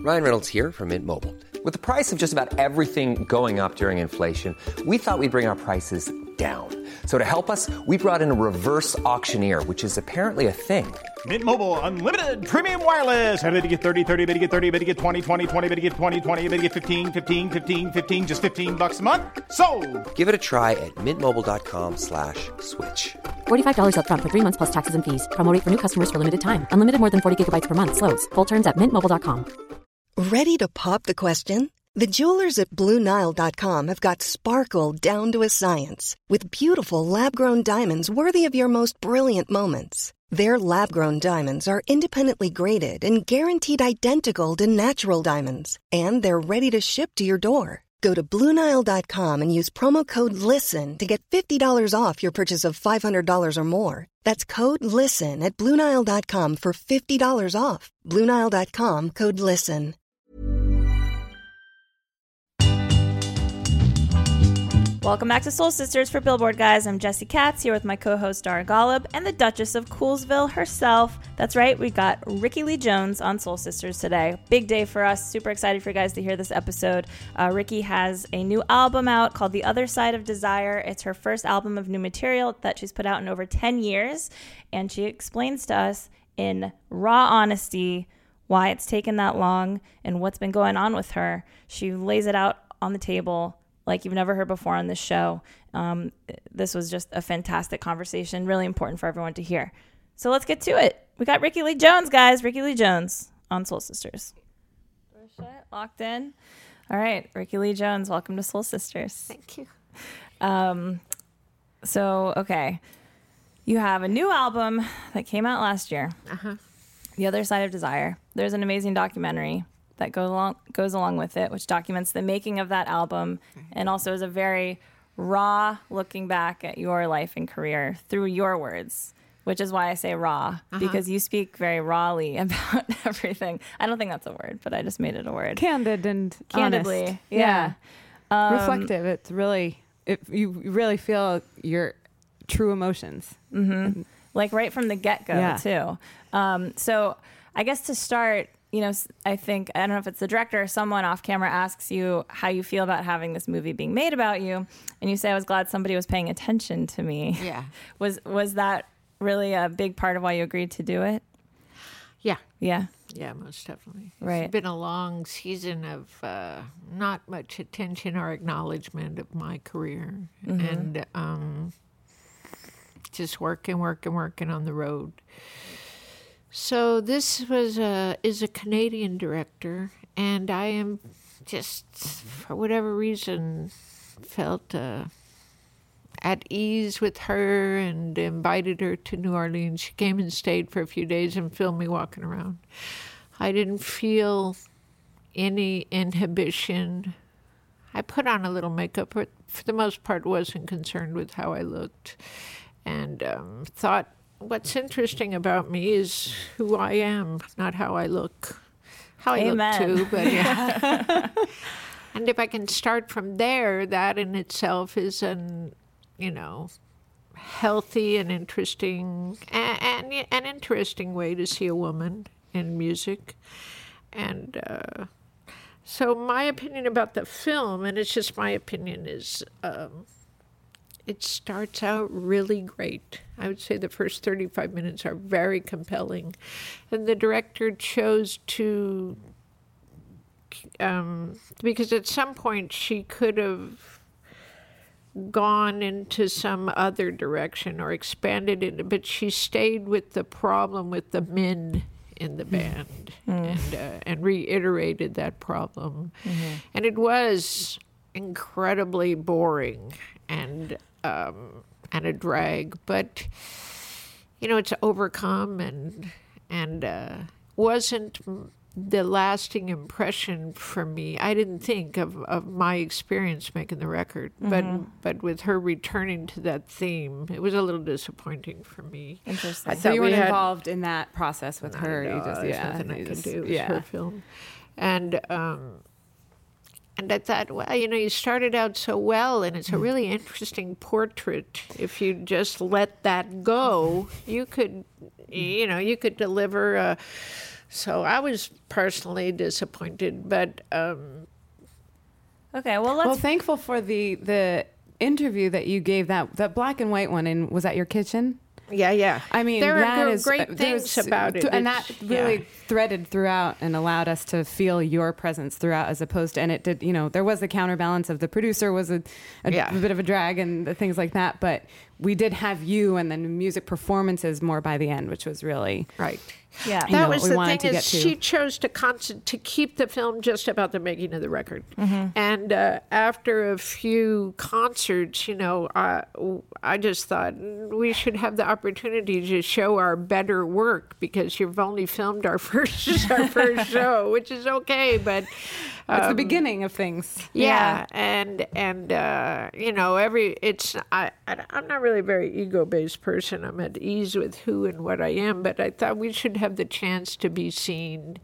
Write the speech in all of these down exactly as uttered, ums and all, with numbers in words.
Ryan Reynolds here from Mint Mobile. With the price of just about everything going up during inflation, we thought we'd bring our prices down. So to help us, we brought in a reverse auctioneer, which is apparently a thing. Mint Mobile Unlimited Premium Wireless. How to get thirty, thirty, how to get thirty, how to get twenty, twenty, twenty, how to get twenty, twenty, how to get fifteen, fifteen, fifteen, fifteen, just fifteen bucks a month? Sold! Give it a try at mintmobile.com slash switch. forty-five dollars up front for three months plus taxes and fees. Promo rate for new customers for limited time. Unlimited more than forty gigabytes per month. Slows full terms at mint mobile dot com. Ready to pop the question? The jewelers at Blue Nile dot com have got sparkle down to a science with beautiful lab-grown diamonds worthy of your most brilliant moments. Their lab-grown diamonds are independently graded and guaranteed identical to natural diamonds, and they're ready to ship to your door. Go to Blue Nile dot com and use promo code LISTEN to get fifty dollars off your purchase of five hundred dollars or more. That's code LISTEN at Blue Nile dot com for fifty dollars off. Blue Nile dot com, code LISTEN. Welcome back to Soul Sisters for Billboard, guys. I'm Jessie Katz here with my co-host Dara Golub and the Duchess of Coolsville herself. That's right, we got Rickie Lee Jones on Soul Sisters today. Big day for us. Super excited for you guys to hear this episode. Uh, Rickie has a new album out called The Other Side of Desire. It's her first album of new material that she's put out in over ten years. And she explains to us in raw honesty why it's taken that long and what's been going on with her. She lays it out on the table like you've never heard before on this show. Um, this was just a fantastic conversation, really important for everyone to hear. So let's get to it. We got Rickie Lee Jones, guys. Rickie Lee Jones on Soul Sisters. Door shut, locked in. All right, Rickie Lee Jones, welcome to Soul Sisters. Thank you. Um, so, okay. You have a new album that came out last year, Uh-huh. The Other Side of Desire. There's an amazing documentary that goes along goes along with it, which documents the making of that album, and also is a very raw looking back at your life and career through your words, which is why I say raw, Uh-huh. because you speak very rawly about everything. I don't think that's a word, but I just made it a word. Candid and Candidly, honest. yeah. yeah. Um, Reflective. It's really, it, you really feel your true emotions. Mm-hmm. Like right from the get-go, yeah. too. Um, so I guess to start, you know, I think, I don't know if it's the director or someone off camera asks you how you feel about having this movie being made about you. And you say, I was glad somebody was paying attention to me. Yeah. Was was that really a big part of why you agreed to do it? Yeah. Yeah. Yeah, most definitely. Right. It's been a long season of uh, not much attention or acknowledgement of my career. Mm-hmm. And um, just working, working, working on the road. So this was a, is a Canadian director, and I am just, for whatever reason, felt uh, at ease with her and invited her to New Orleans. She came and stayed for a few days and filmed me walking around. I didn't feel any inhibition. I put on a little makeup, but for the most part wasn't concerned with how I looked, and um, thought, what's interesting about me is who I am, not how I look. How I Amen. look too, but yeah. And if I can start from there, that in itself is an, you know, healthy and interesting, and, and an interesting way to see a woman in music. And uh, so my opinion about the film, and it's just my opinion, is um, it starts out really great. I would say the first thirty-five minutes are very compelling. And the director chose to, um, because at some point she could have gone into some other direction or expanded it, but she stayed with the problem with the men in the band mm. and uh, and reiterated that problem. Mm-hmm. And it was incredibly boring and um, and a drag, but you know, it's overcome and and uh, wasn't the lasting impression for me. I didn't think of, of my experience making the record, mm-hmm. but but with her returning to that theme, it was a little disappointing for me. Interesting. I so you we weren't had, involved in that process with her. Know, You just, there's yeah, nothing I just, could do. It was yeah. her film, and um, and I thought, well, you know, you started out so well, and it's a really interesting portrait. If you just let that go, you could, you know, you could deliver a So I was personally disappointed, but um, Okay, well, let's. Well, thankful for the the interview that you gave, that that black and white one, and was at your kitchen. yeah, yeah. I mean, there that are is, great uh, things there's- about it, and that It's- really yeah. threaded throughout and allowed us to feel your presence throughout, as opposed to, and it did, you know, there was the counterbalance of the producer was a, a, Yeah. a bit of a drag and the things like that, but we did have you and then music performances more by the end, which was really Right. Yeah. You know, That what was we the wanted thing to is get to. she chose to concent- to keep the film just about the making of the record. Mm-hmm. And uh, after a few concerts, you know, I, I just thought we should have the opportunity to show our better work because you've only filmed our first our first show, which is okay, but it's the beginning of things. yeah, and and uh, you know, every it's I, I I'm not really a very ego based person. I'm at ease with who and what I am, but I thought we should have the chance to be seen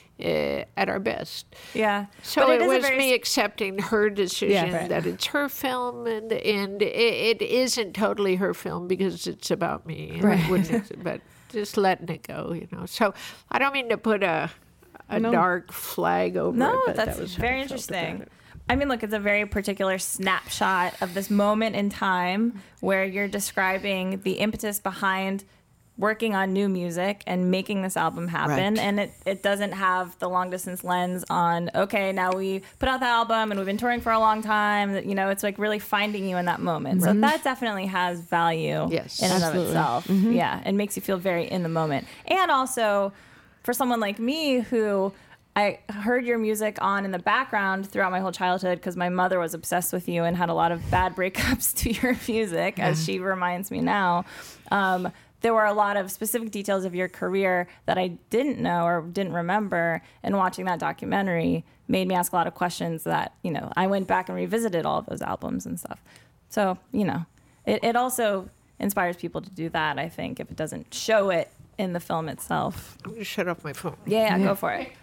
uh, at our best. Yeah. So But it, is a was very me accepting her decision Yeah, right. that it's her film, and and it, it isn't totally her film because it's about me. And Right. it wouldn't, but just letting it go, you know. So I don't mean to put a a No. dark flag over No, it, but that's that was how very I felt about interesting. it. I mean, look, it's a very particular snapshot of this moment in time where you're describing the impetus behind working on new music and making this album happen. Right. And it, it doesn't have the long distance lens on, okay, now we put out the album and we've been touring for a long time. You know, it's like really finding you in that moment. So that definitely has value Yes. in and Absolutely. of itself. Yeah, it makes you feel very in the moment. And also, for someone like me who I heard your music on in the background throughout my whole childhood because my mother was obsessed with you and had a lot of bad breakups to your music, as she reminds me now. Um, there were a lot of specific details of your career that I didn't know or didn't remember, and watching that documentary made me ask a lot of questions that, you know, I went back and revisited all of those albums and stuff. So, you know, it, it also inspires people to do that, I think, if it doesn't show it in the film itself. I'm gonna shut off my phone. Yeah, yeah, go for it.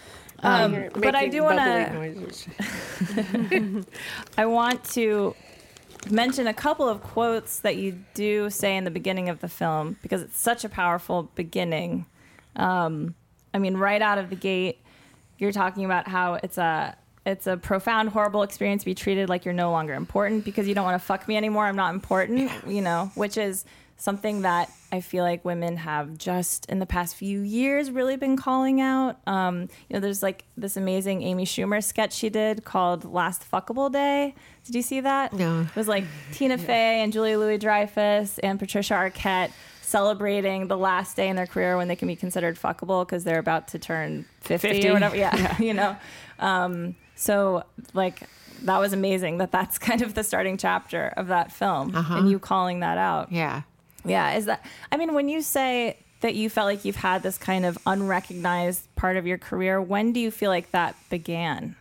Um, You're but I making do want bubbly to. noises. I want to mention a couple of quotes that you do say in the beginning of the film because it's such a powerful beginning. Um, I mean, right out of the gate, you're talking about how it's a it's a profound, horrible experience to be treated like you're no longer important because you don't want to fuck me anymore. I'm not important, you know, which is something that I feel like women have just in the past few years really been calling out. Um, you know, there's like this amazing Amy Schumer sketch she did called Last Fuckable Day. Did you see that? No. It was like Tina Fey and Julia Louis-Dreyfus and Patricia Arquette celebrating the last day in their career when they can be considered fuckable because they're about to turn fifty, fifty. or whatever. Yeah, you know. Um, so like that was amazing that that's kind of the starting chapter of that film Uh-huh. and you calling that out. Yeah. Yeah, is that, I mean, when you say that you felt like you've had this kind of unrecognized part of your career, when do you feel like that began?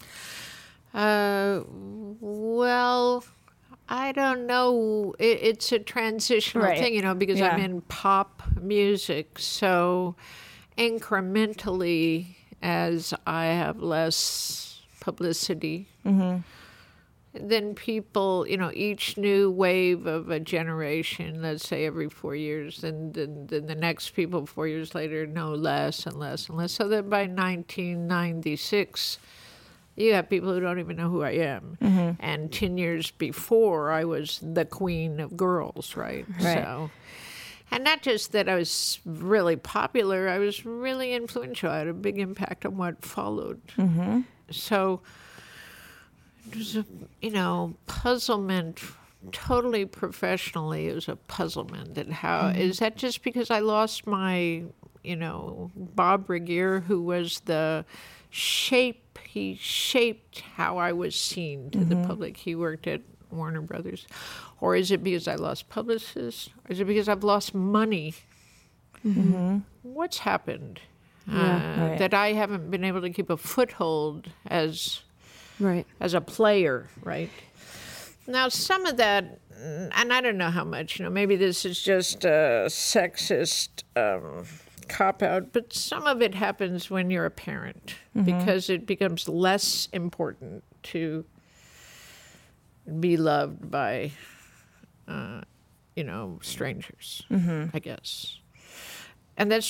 Uh, well, I don't know. It, it's a transitional Right. thing, you know, because Yeah. I'm in pop music. So incrementally, as I have less publicity, then people, you know, each new wave of a generation, let's say every four years, then, then, then the next people four years later know less and less and less. So that by nineteen ninety-six, you have people who don't even know who I am. And ten years before, I was the queen of girls, right? Right. So, and not just that I was really popular, I was really influential. I had a big impact on what followed. So it was a, you know, puzzlement, totally professionally, it was a puzzlement. And how, is that just because I lost my, you know, Bob Regier, who was the shape, he shaped how I was seen to the public. He worked at Warner Brothers. Or is it because I lost publicists? Or is it because I've lost money? What's happened? uh, right. That I haven't been able to keep a foothold as Right. as a player, right? Now, some of that, and I don't know how much, you know, maybe this is just a sexist um, cop-out, but some of it happens when you're a parent because it becomes less important to be loved by, uh, you know, strangers, I guess. And that's true.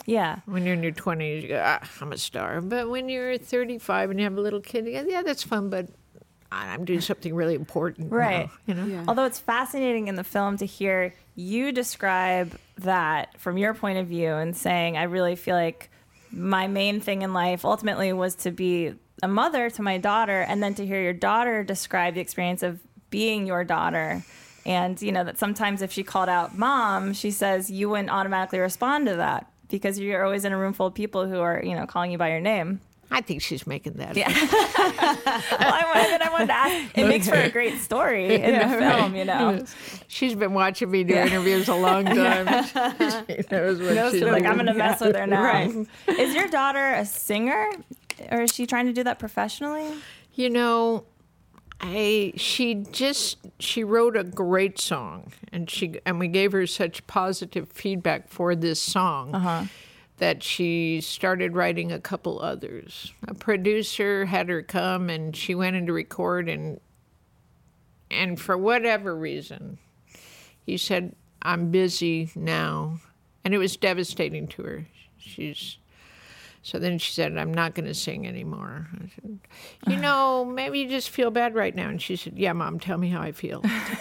Yeah. When you're in your twenties, you go, ah, I'm a star. But when you're thirty-five and you have a little kid, you go, yeah, that's fun, but I'm doing something really important. Right. Now, you know? Yeah. Although it's fascinating in the film to hear you describe that from your point of view and saying, I really feel like my main thing in life ultimately was to be a mother to my daughter, and then to hear your daughter describe the experience of being your daughter. And, you know, that sometimes if she called out mom, she says you wouldn't automatically respond to that because you're always in a room full of people who are, you know, calling you by your name. I think she's making that. Yeah. well, I wanted, I wanted to ask. It makes for a great story in the film, you know. She's been watching me do Yeah. interviews a long time. She knows what Knows she's she's like, doing. I'm going to mess with her now. Right. Is your daughter a singer, or is she trying to do that professionally? You know, I she just she wrote a great song, and she and we gave her such positive feedback for this song. Uh-huh. That she started writing a couple others. A producer had her come, and she went in to record, and and for whatever reason, he said, I'm busy now. And it was devastating to her. She's so then she said, I'm not going to sing anymore. I said, you know, maybe you just feel bad right now. And she said, yeah, Mom, tell me how I feel.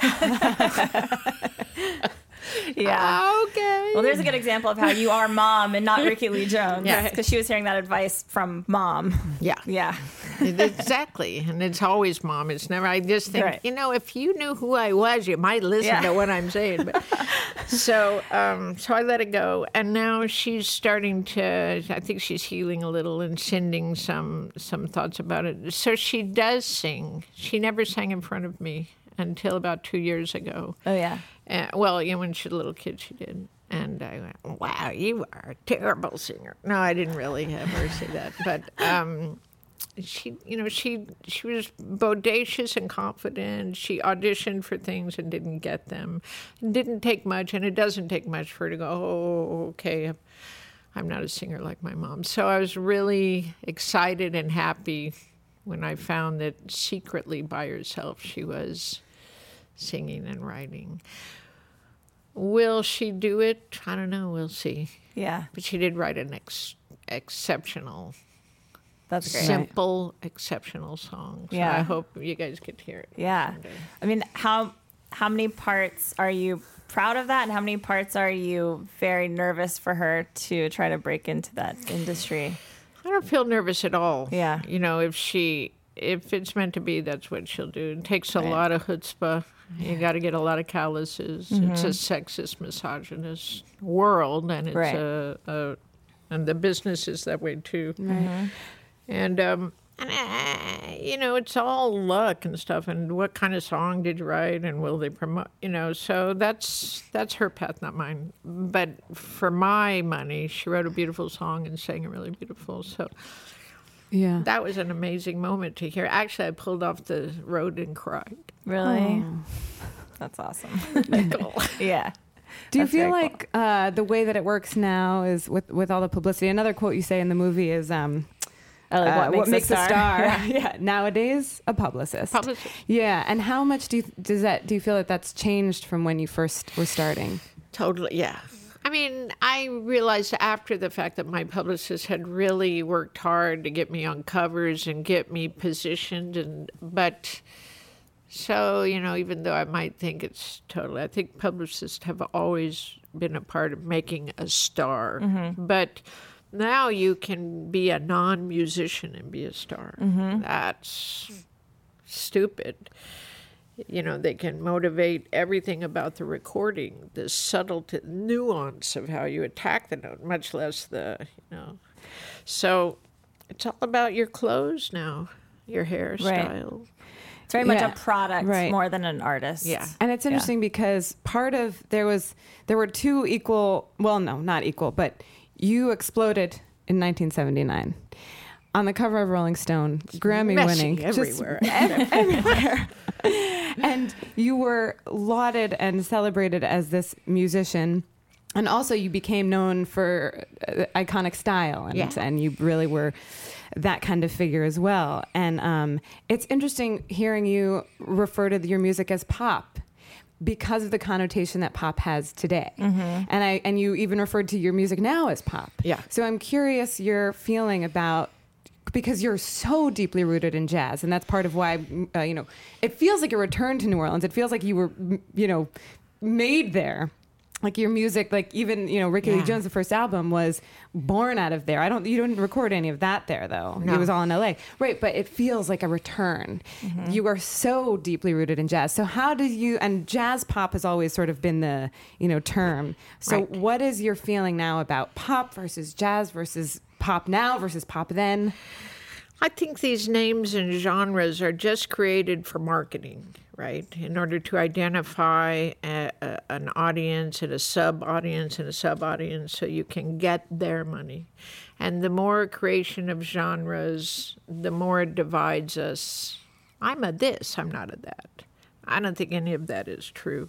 Yeah. Okay. Well, there's a good example of how you are mom and not Ricky Lee Jones. Yeah. Because she was hearing that advice from mom. Yeah. Yeah. Exactly. And it's always Mom. It's never, I just think, Right. you know, if you knew who I was, you might listen Yeah. to what I'm saying. But, so, um, so I let it go. And now she's starting to, I think she's healing a little and sending some, some thoughts about it. So she does sing. She never sang in front of me until about two years ago. Oh, yeah. Uh, well, you know, when she was a little kid, she did. And I went, wow, you are a terrible singer. No, I didn't really have her say that. But um, she, you know, she she was bodacious and confident. She auditioned for things and didn't get them. It didn't take much, and it doesn't take much for her to go, oh, okay, I'm not a singer like my mom. So I was really excited and happy when I found that secretly by herself she was singing and writing. Will she do it? I don't know. We'll see. Yeah. But she did write an ex- exceptional, That's great. simple, exceptional song. So Yeah. I hope you guys get to hear it. Yeah. someday. I mean, how how many parts are you proud of that, and how many parts are you very nervous for her to try to break into that industry? I don't feel nervous at all. Yeah. You know, if she, if it's meant to be, that's what she'll do. It takes a Right. lot of chutzpah. You got to get a lot of calluses. Mm-hmm. It's a sexist, misogynist world, and it's Right. a, a, and the business is that way too. Mm-hmm. And um, and uh, you know, it's all luck and stuff. And what kind of song did you write, and will they promote? You know, so that's that's her path, not mine. But for my money, she wrote a beautiful song and sang it really beautiful. So. Yeah. That was an amazing moment to hear. Actually, I pulled off the road and cried. Really? That's awesome. Yeah. Do you That's feel very like uh, the way that it works now is with, with all the publicity? Another quote you say in the movie is, um, Oh, like, uh, what makes, a star? Yeah. yeah. Nowadays, a publicist. Publicist. Yeah. And how much do you, does that, do you feel that that's changed from when you first were starting? Totally, yeah. I mean, I realized after the fact that my publicist had really worked hard to get me on covers and get me positioned, and but so, you know, even though I might think it's totally, I think publicists have always been a part of making a star. Mm-hmm. But now you can be a non-musician and be a star. Mm-hmm. That's stupid. You know, they can motivate everything about the recording, the subtle nuance of how you attack the note, much less the, you know. So it's all about your clothes now, your hairstyle. It's very much Yeah. a product Right. more than an artist. Yeah. And it's interesting because part of there was there were two equal, well, no, not equal, but you exploded in nineteen seventy-nine on the cover of Rolling Stone, Grammy messy winning, everywhere. just ev- everywhere. And you were lauded and celebrated as this musician. And also you became known for uh, iconic style, and, Yeah. and you really were that kind of figure as well. And um, it's interesting hearing you refer to your music as pop. because of the connotation that pop has today. Mm-hmm. And I and you even referred to your music now as pop. Yeah. So I'm curious your feeling about, because you're so deeply rooted in jazz, and that's part of why, uh, you know, it feels like a return to New Orleans. It feels like you were, you know, made there. Like your music, like even, you know, Ricky Yeah. Lee Jones, the first album was born out of there. I don't, you didn't record any of that there though. No. It was all in L A. Right. But it feels like a return. Mm-hmm. You are so deeply rooted in jazz. So how do you, and jazz pop has always sort of been the, you know, term. So Right. what is your feeling now about pop versus jazz versus pop now versus pop then? I think these names and genres are just created for marketing, right? In order to identify a, a, an audience and a sub-audience and a sub-audience so you can get their money. And the more creation of genres, the more it divides us. I'm a this, I'm not a that. I don't think any of that is true.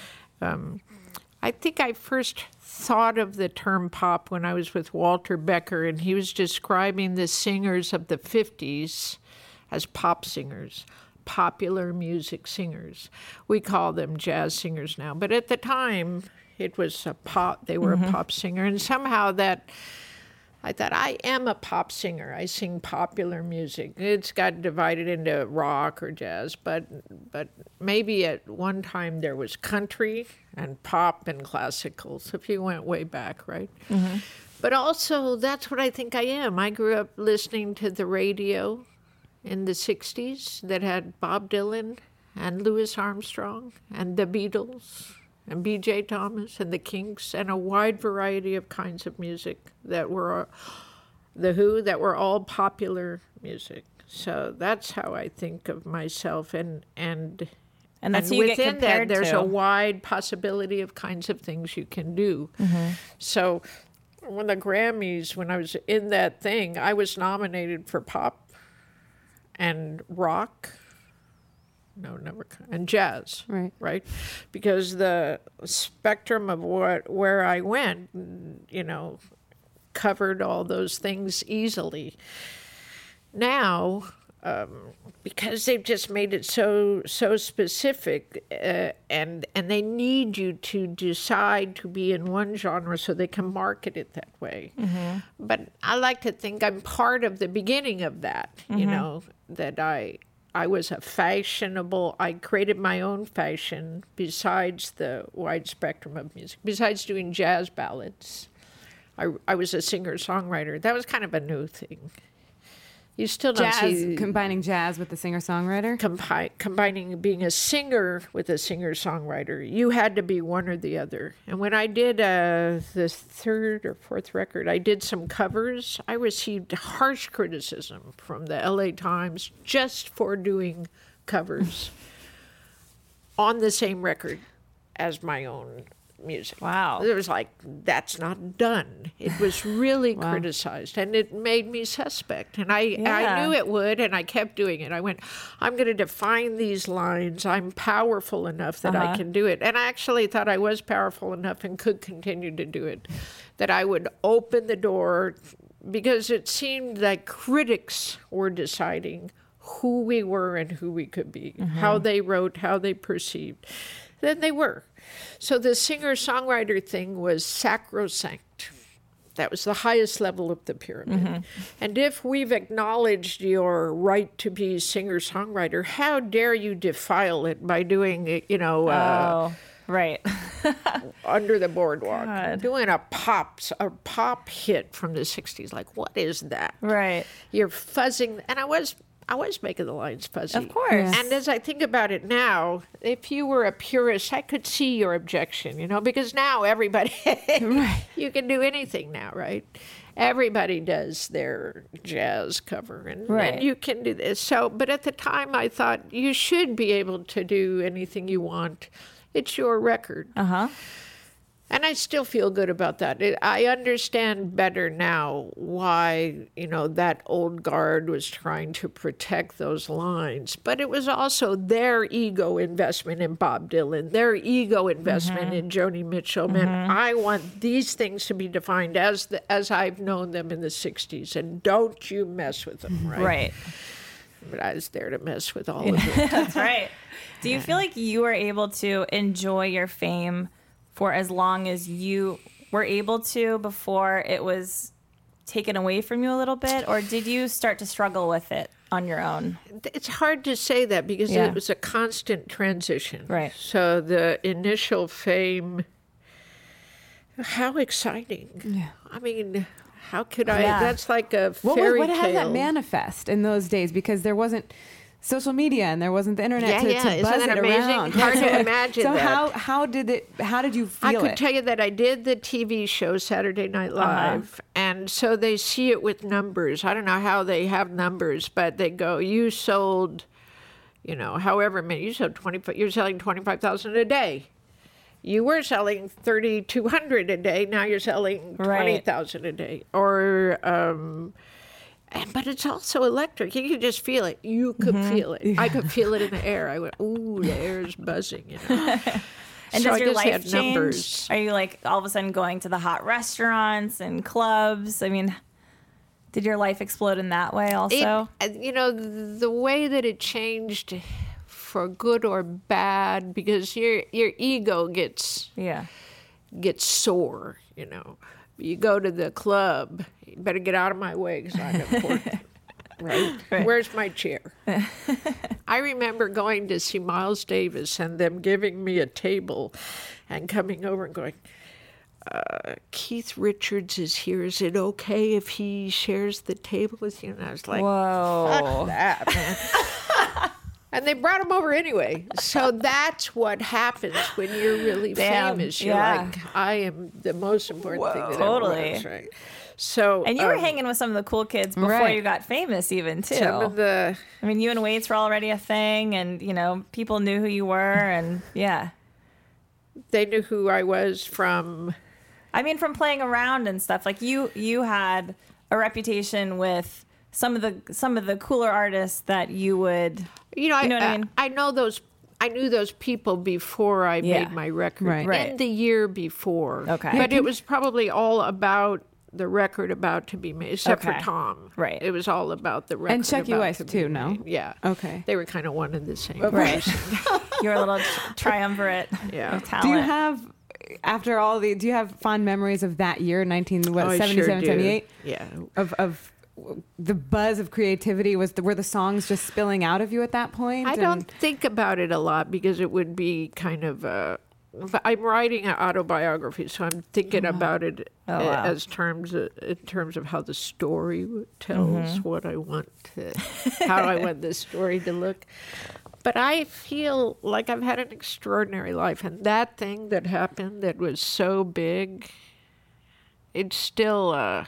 Um, I think I first thought of the term pop when I was with Walter Becker, and he was describing the singers of the fifties as pop singers, popular music singers. We call them jazz singers now, but at the time it was a pop, they were a pop singer, and somehow that, I thought, I am a pop singer. I sing popular music. It's got divided into rock or jazz, but but maybe at one time there was country and pop and classical. So if you went way back, right? Mm-hmm. But also, that's what I think I am. I grew up listening to the radio in the sixties that had Bob Dylan and Louis Armstrong and the Beatles and B J Thomas and the Kinks and a wide variety of kinds of music that were the Who, that were all popular music. So that's how I think of myself, and and And that's and who you get within that compared there's to. a wide possibility of kinds of things you can do. So when the Grammys, when I was in that thing, I was nominated for pop and rock. No, never. And jazz, Right. right? Because the spectrum of what where I went, you know, covered all those things easily. Now, um, because they've just made it so so specific, uh, and and they need you to decide to be in one genre so they can market it that way. But I like to think I'm part of the beginning of that. You know, that I. I was a fashionable, I created my own fashion besides the wide spectrum of music, besides doing jazz ballads. I, I was a singer-songwriter. That was kind of a new thing. You still don't Jazz, see... combining jazz with the singer-songwriter? Compi- combining being a singer with a singer-songwriter. You had to be one or the other. And when I did uh, the third or fourth record, I did some covers. I received harsh criticism from the L A Times just for doing covers on the same record as my own music. Wow. It was like, that's not done. It was really criticized, and it made me suspect. And I, Yeah. I knew it would, and I kept doing it. I went, I'm going to define these lines. I'm powerful enough that I can do it. And I actually thought I was powerful enough and could continue to do it, that I would open the door, because it seemed that critics were deciding who we were and who we could be, how they wrote, how they perceived. Then they were. So the singer-songwriter thing was sacrosanct. That was the highest level of the pyramid. And if we've acknowledged your right to be singer-songwriter, how dare you defile it by doing, you know, uh, Oh, right. Under the Boardwalk, God. doing a pop, a pop hit from the sixties. Like, what is that? Right. You're fuzzing, and I was I was making the lines fuzzy. Of course. And as I think about it now, if you were a purist, I could see your objection, you know, because now everybody, you can do anything now, right? Everybody does their jazz cover, and, Right. and you can do this. So, but at the time, I thought you should be able to do anything you want. It's your record. Uh-huh. And I still feel good about that. It, I understand better now why, you know, that old guard was trying to protect those lines. But it was also their ego investment in Bob Dylan, their ego investment in Joni Mitchell. Man, I want these things to be defined as the, as I've known them in the sixties. And don't you mess with them, right? Right. but I was there to mess with all of it. That's right. Do you feel like you were able to enjoy your fame for as long as you were able to before it was taken away from you a little bit? Or did you start to struggle with it on your own? It's hard to say that because Yeah. it was a constant transition. Right. So the initial fame, how exciting. Yeah. I mean, how could I? Yeah. That's like a What, fairy what, what how did that tale. manifest in those days? Because there wasn't social media and there wasn't the internet Yeah, to, yeah. to Isn't buzz that it amazing? around. Hard to imagine So that. how how did it? How did you I feel could it? tell you that I did the T V show Saturday Night Live, and so they see it with numbers. I don't know how they have numbers, but they go, "You sold, you know, however many. You sold twenty. You're selling twenty five thousand a day. You were selling thirty two hundred a day. Now you're selling Right. twenty thousand a day." Or, um, and, but it's also electric. You could just feel it. You could feel it. I could feel it in the air. I went, "Ooh, the air's buzzing." You know. And So does I your just life had change? numbers. Are you like all of a sudden going to the hot restaurants and clubs? I mean, did your life explode in that way also? It, you know, the way that it changed for good or bad, because your your ego gets yeah. gets sore. You know, you go to the club, you better get out of my way because I'm important. Right? Where's my chair? I remember going to see Miles Davis and them giving me a table and coming over and going, uh, Keith Richards is here. Is it okay if he shares the table with you? And I was like, Whoa. fuck that, man. And they brought him over anyway. So that's what happens when you're really Damn, famous. You're yeah. like, I am the most important thing that Totally. ever was, right? So, And you were um, hanging with some of the cool kids before Right. you got famous even too. some of the I mean, you and Waits were already a thing and, you know, people knew who you were and yeah. they knew who I was from. I mean, from playing around and stuff, like you, you had a reputation with some of the some of the cooler artists that you would, You know, You know I, what I I- mean? I know those. I knew those people before I Yeah. made my record. Right. In Right. the year before. Okay. But it was probably all about the record about to be made, except Okay. for Tom. Right. It was all about the record. And Chucky about Weiss to be too, no? made. Yeah. Okay. They were kind of one and the same. right? Your little tri- triumvirate Yeah. of talent. Do you have, after all the, do you have fond memories of that year, nineteen what, Oh, I seventy-seven, sure do. seventy-eight? Yeah. Of of the buzz of creativity was the, were the songs just spilling out of you at that point? I And- don't think about it a lot because it would be kind of. Uh, I'm writing an autobiography, so I'm thinking about it Oh, uh, wow. as terms of, in terms of how the story tells Mm-hmm. what I want to, how I want the story to look. But I feel like I've had an extraordinary life, and that thing that happened that was so big, it's still. Uh,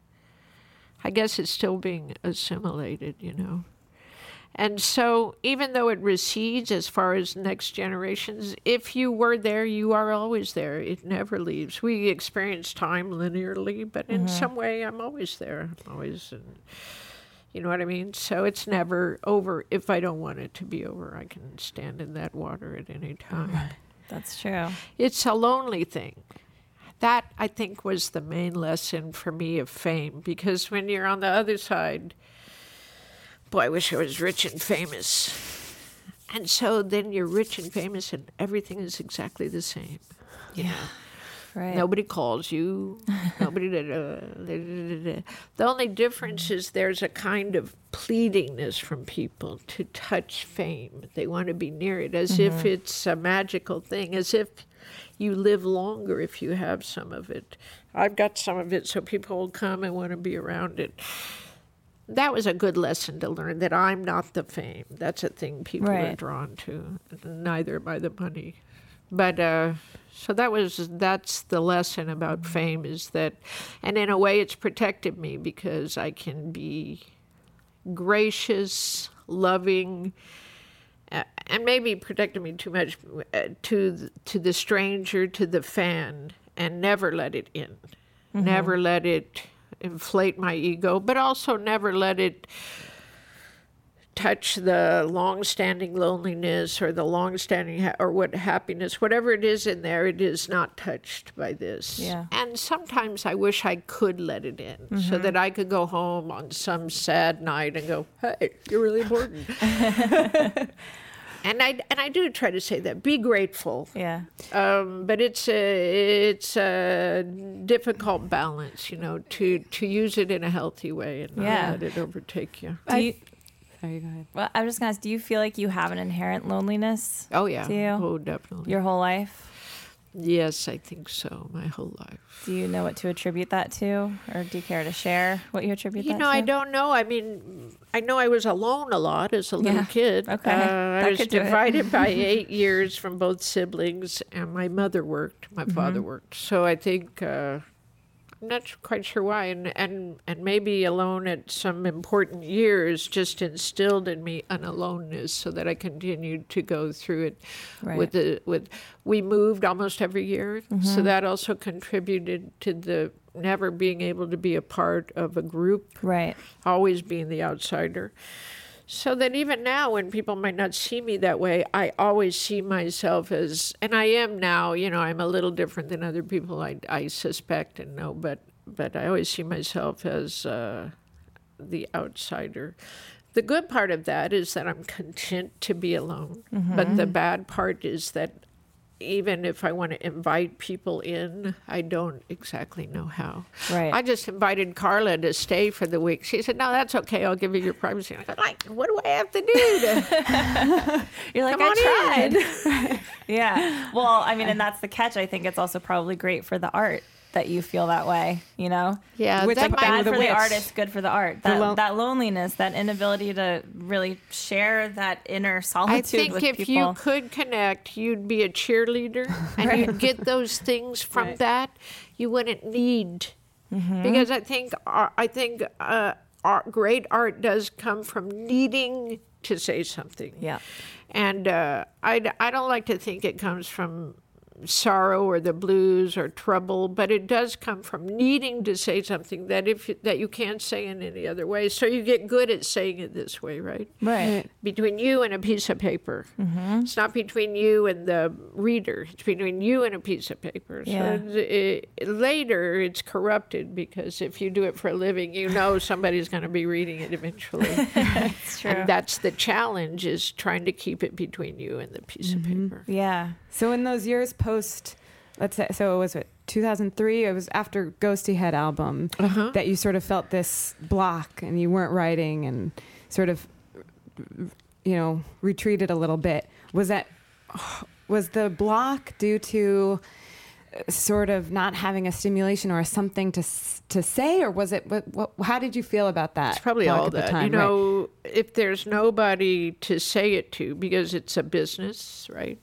I guess it's still being assimilated, you know. And so even though it recedes as far as next generations, if you were there, you are always there. It never leaves. We experience time linearly, but in some way, I'm always there. I'm always, and you know what I mean? So it's never over. If I don't want it to be over, I can stand in that water at any time. That's true. It's a lonely thing. That, I think, was the main lesson for me of fame, because when you're on the other side, boy, I wish I was rich and famous. And so then you're rich and famous and everything is exactly the same. Yeah. Right. Nobody calls you. Nobody. Da, da, da, da, da. The only difference is there's a kind of pleadingness from people to touch fame. They want to be near it, as if it's a magical thing, as if you live longer if you have some of it. I've got some of it, so people will come and want to be around it. That was a good lesson to learn, that I'm not the fame. That's a thing people are Right. drawn to. Neither by the money. But uh, so that was that's the lesson about fame, is that, and in a way it's protected me because I can be gracious, loving, uh, and maybe protected me too much uh, to th- to the stranger, to the fan, and never let it in. Never let it inflate my ego, but also never let it touch the long-standing loneliness or the long-standing ha- or what happiness, whatever it is in there, it is not touched by this. Yeah. And sometimes I wish I could let it in mm-hmm. so that I could go home on some sad night and go, hey, you're really important. And I and I do try to say that. Be grateful. Yeah. Um, but it's a it's a difficult balance, you know, to to use it in a healthy way and not Yeah. let it overtake you. Do you, Sorry, go ahead. well, I'm just gonna ask, do you feel like you have an inherent loneliness? Oh yeah. Do you? Oh, definitely. Your whole life? Yes, I think so. My whole life. Do you know what to attribute that to? Or do you care to share what you attribute You that know, to? I don't know. I mean, I know I was alone a lot as a little Yeah. kid. Okay. Uh, That I was could do it. divided by eight years from both siblings, and my mother worked, my father Mm-hmm. worked. So I think uh, I'm not quite sure why, and and and maybe alone at some important years just instilled in me an aloneness, so that I continued to go through it. Right. With the with we moved almost every year, Mm-hmm. so that also contributed to the never being able to be a part of a group, Right. always being the outsider. So that even now, when people might not see me that way, I always see myself as, and I am now, you know, I'm a little different than other people, I, I suspect and know, but, but I always see myself as uh, the outsider. The good part of that is that I'm content to be alone. But the bad part is that even if I want to invite people in, I don't exactly know how. Right. I just invited Carla to stay for the week. She said, no, that's okay. I'll give you your privacy. And I go, like, what do I have to do to You're like, come on I in?" tried. Yeah. Well, I mean, and that's the catch. I think it's also probably great for the art that you feel that way, you know? Yeah, Which that like might- Bad the for witch. the artist, good for the art. That, lo- that loneliness, that inability to really share that inner I solitude think with if people. you could connect, you'd be a cheerleader and you'd get those things from Right. that. You wouldn't need, Mm-hmm. because I think uh, I think uh, art, great art does come from needing to say something. Yeah. And uh, I, d- I don't like to think it comes from sorrow or the blues or trouble, but it does come from needing to say something that if you, that you can't say in any other way. So you get good at saying it this way, right? Right. Between you and a piece of paper. Mm-hmm. It's not between you and the reader. It's between you and a piece of paper. Yeah. So it, it, later it's corrupted, because if you do it for a living, you know somebody's going to be reading it eventually. It's true. And that's the challenge, is trying to keep it between you and the piece of paper. Yeah. So in those years post, let's say, so it was what, two thousand three? It was after Ghosty Head album Uh-huh. that you sort of felt this block and you weren't writing and sort of, you know, retreated a little bit. Was that, was the block due to uh, sort of not having a stimulation or something to s- to say, or was it, what, what, how did you feel about that? It's probably block all at the that. time? You Right. know, if there's nobody to say it to, because it's a business, right?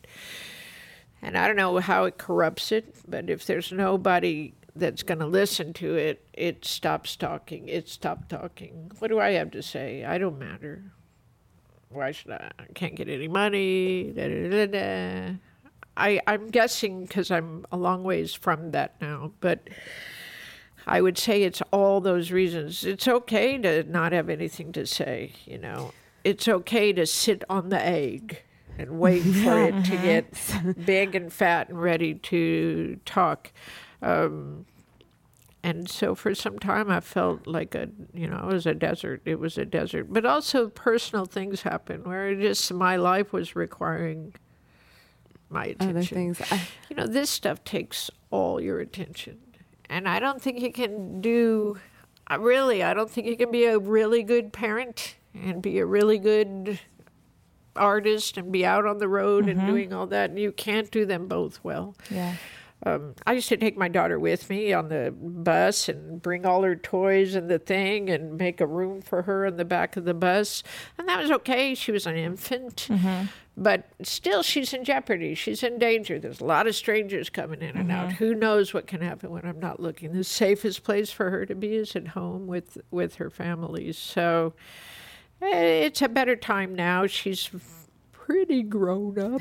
And I don't know how it corrupts it, but if there's nobody that's going to listen to it, it stops talking. It stopped talking. What do I have to say? I don't matter. Why should I? I can't get any money. Da, da, da, da. I, I'm guessing because I'm a long ways from that now, but I would say it's all those reasons. It's okay to not have anything to say, you know. It's okay to sit on the egg and wait for it to get big and fat and ready to talk. Um, and so for some time I felt like a, you know, it was a desert. It was a desert. But also personal things happened where it just my life was requiring my attention. Other things. I, You know, this stuff takes all your attention. And I don't think you can do, I really, I don't think you can be a really good parent and be a really good artist and be out on the road and doing all that. And you can't do them both well. Yeah. Um, I used to take my daughter with me on the bus and bring all her toys and the thing and make a room for her in the back of the bus. And that was okay. She was an infant. But still, she's in jeopardy. She's in danger. There's a lot of strangers coming in and out. Who knows what can happen when I'm not looking? The safest place for her to be is at home with, with her family. So eh, it's a better time now. She's pretty grown up.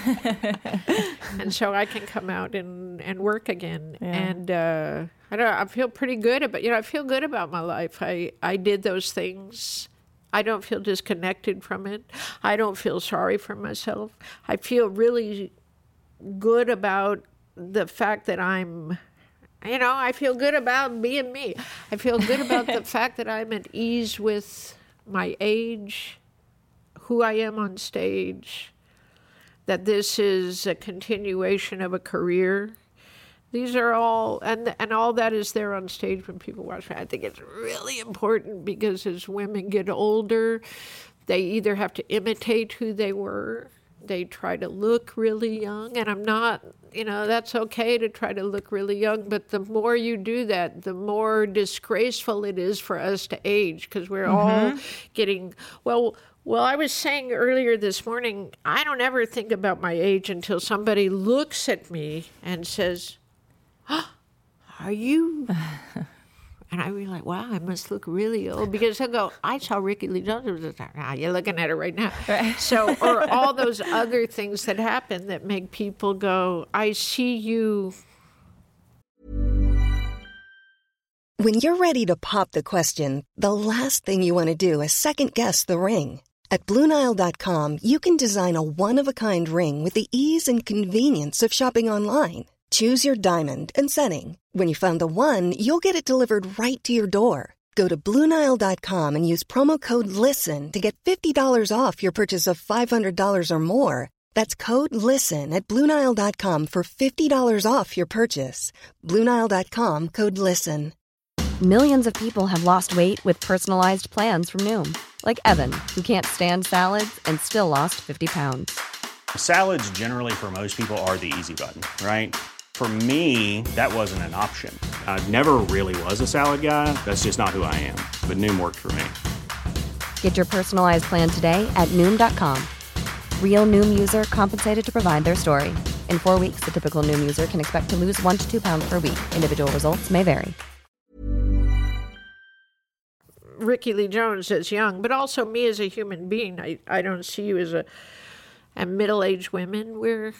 And so I can come out and, and work again. Yeah. And uh, I don't know, I feel pretty good about, you know, I feel good about my life. I, I did those things I don't feel disconnected from it. I don't feel sorry for myself. I feel really good about the fact that I'm, you know, I feel good about being me. I feel good about the fact that I'm at ease with my age, who I am on stage, that this is a continuation of a career. These are all, and and all that is there on stage when people watch me. I think it's really important because as women get older, they either have to imitate who they were, they try to look really young, and I'm not, you know, that's okay to try to look really young, but the more you do that, the more disgraceful it is for us to age, because we're mm-hmm. all getting, well, well, I was saying earlier this morning, I don't ever think about my age until somebody looks at me and says, are you? And I realized, wow, I must look really old, because they'll go, I saw Rickie Lee Jones. Ah, you're looking at her right now. Right. So, or all those other things that happen that make people go, I see you. When you're ready to pop the question, the last thing you want to do is second guess the ring. At Blue Nile dot com, you can design a one-of-a-kind ring with the ease and convenience of shopping online. Choose your diamond and setting. When you find the one, you'll get it delivered right to your door. Go to Blue Nile dot com and use promo code LISTEN to get fifty dollars off your purchase of five hundred dollars or more. That's code LISTEN at Blue Nile dot com for fifty dollars off your purchase. Blue Nile dot com, code LISTEN. Millions of people have lost weight with personalized plans from Noom. Like Evan, who can't stand salads and still lost fifty pounds. Salads generally for most people are the easy button, right? For me, that wasn't an option. I never really was a salad guy. That's just not who I am. But Noom worked for me. Get your personalized plan today at Noom dot com. Real Noom user compensated to provide their story. In four weeks, the typical Noom user can expect to lose one to two pounds per week. Individual results may vary. Rickie Lee Jones as young, but also me as a human being. I, I don't see you as a, a middle-aged women. We're...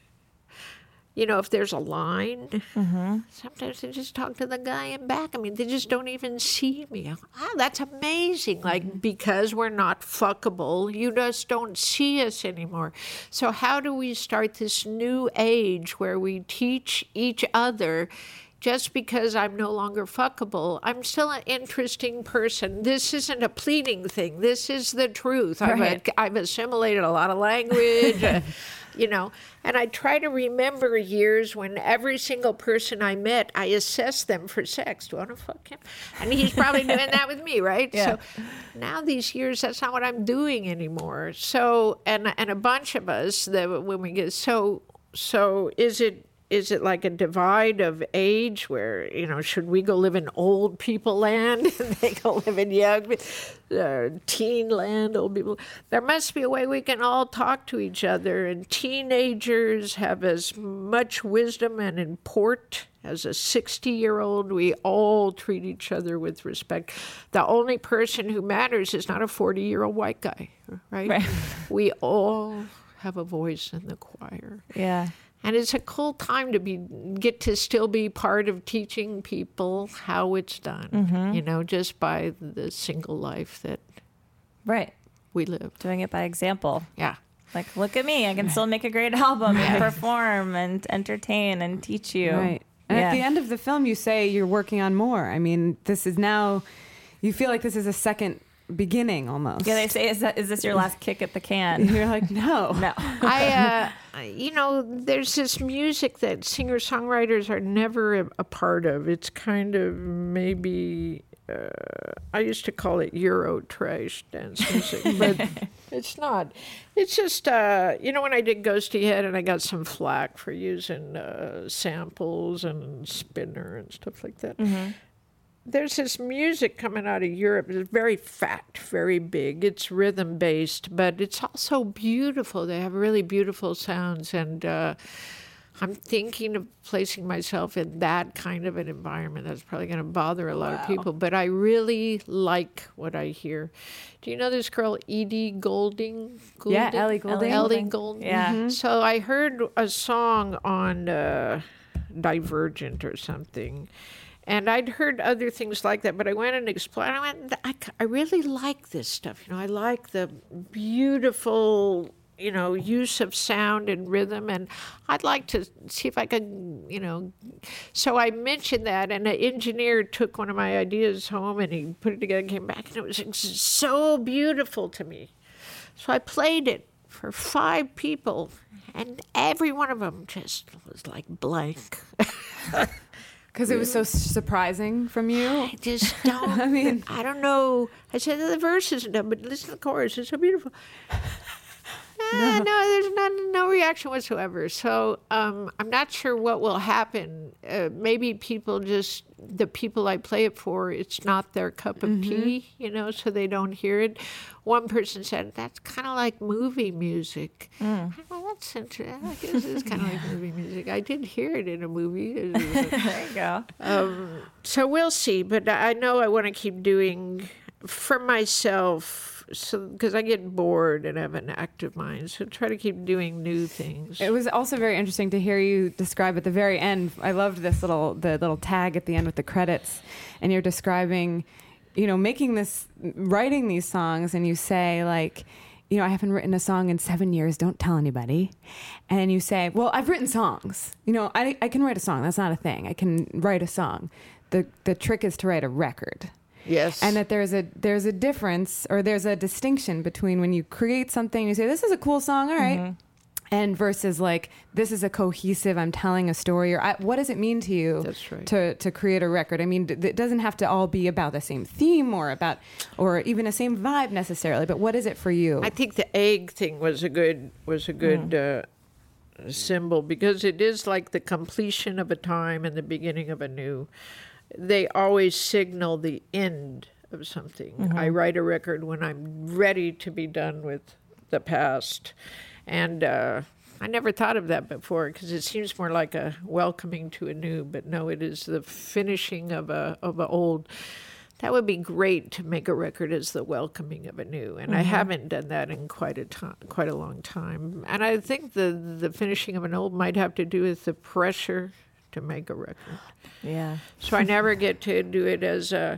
You know, if there's a line, mm-hmm. sometimes they just talk to the guy in back. I mean, they just don't even see me. I'm, oh, that's amazing. Like, mm-hmm. because we're not fuckable, you just don't see us anymore. So how do we start this new age where we teach each other, just because I'm no longer fuckable, I'm still an interesting person. This isn't a pleading thing. This is the truth. Right. I've, I've assimilated a lot of language. uh, You know, and I try to remember years when every single person I met, I assessed them for sex. Do you want to fuck him? And he's probably doing that with me, right? Yeah. So now these years, that's not what I'm doing anymore. So, and and a bunch of us, that when we get, so, so is it, is it like a divide of age where, you know, should we go live in old people land and they go live in young, uh, teen land, old people? There must be a way we can all talk to each other, and teenagers have as much wisdom and import as a sixty-year-old. We all treat each other with respect. The only person who matters is not a forty-year-old white guy, right? Right. We all have a voice in the choir. Yeah. And it's a cool time to be get to still be part of teaching people how it's done, mm-hmm. you know, just by the single life that right we live. Doing it by example. Yeah. Like, look at me. I can still make a great album and perform and entertain and teach you. Right. And yeah. At the end of the film, you say you're working on more. I mean, this is now, you feel like this is a second beginning almost. Yeah, they say, is that is this your last kick at the can? You're like, no. No. I, uh, you know, there's this music that singer-songwriters are never a, a part of. It's kind of maybe, uh, I used to call it Euro trash dance music, but it's not. It's just, uh, you know, when I did Ghosty Head and I got some flack for using uh, samples and spinner and stuff like that. Mm-hmm. There's this music coming out of Europe. It's very fat, very big. It's rhythm-based, but it's also beautiful. They have really beautiful sounds, and uh, I'm thinking of placing myself in that kind of an environment. That's probably going to bother a lot wow. of people, but I really like what I hear. Do you know this girl, Edie Goulding? Goulding? Yeah, Ellie Goulding. Ellie Goulding. Yeah. Mm-hmm. So I heard a song on uh, Divergent or something, And I'd heard other things like that, but I went and explored. I went, I, I really like this stuff. You know, I like the beautiful, you know, use of sound and rhythm, and I'd like to see if I could, you know. So I mentioned that, and an engineer took one of my ideas home, and he put it together and came back, and it was so beautiful to me. So I played it for five people, and every one of them just was like blank. Because it was so surprising from you? I just don't, I mean, I don't know. I said the verse isn't done, but listen to the chorus. It's so beautiful. No. no, there's no, no reaction whatsoever. So um, I'm not sure what will happen. Uh, maybe people just, the people I play it for, it's not their cup of mm-hmm. tea, you know, so they don't hear it. One person said, that's kind of like movie music. Mm. Well, that's interesting. I guess it's kind of like movie music. I did hear it in a movie. There you go. Um, so we'll see. But I know I want to keep doing for myself, so because I get bored and have an active mind, so try to keep doing new things. It was also very interesting to hear you describe at the very end. I loved this little the little tag at the end with the credits, and you're describing, you know, making this, writing these songs, and you say like, you know, I haven't written a song in seven years. Don't tell anybody. And you say, well, I've written songs. You know, I I can write a song. That's not a thing. I can write a song. The the trick is to write a record. Yes. And that there's a there's a difference, or there's a distinction between when you create something, you say, this is a cool song, all right, mm-hmm. and versus like, this is a cohesive, I'm telling a story, or I, what does it mean to you That's right. to, to create a record? I mean, it doesn't have to all be about the same theme or about, or even the same vibe necessarily, but what is it for you? I think the egg thing was a good, was a good mm. uh, symbol, because it is like the completion of a time and the beginning of a new. They always signal the end of something. Mm-hmm. I write a record when I'm ready to be done with the past. And uh, I never thought of that before, because it seems more like a welcoming to a new, but no, it is the finishing of a of an old. That would be great, to make a record as the welcoming of a new. And mm-hmm. I haven't done that in quite a time, quite a long time. And I think the the finishing of an old might have to do with the pressure to make a record. Yeah. So I never get to do it as a,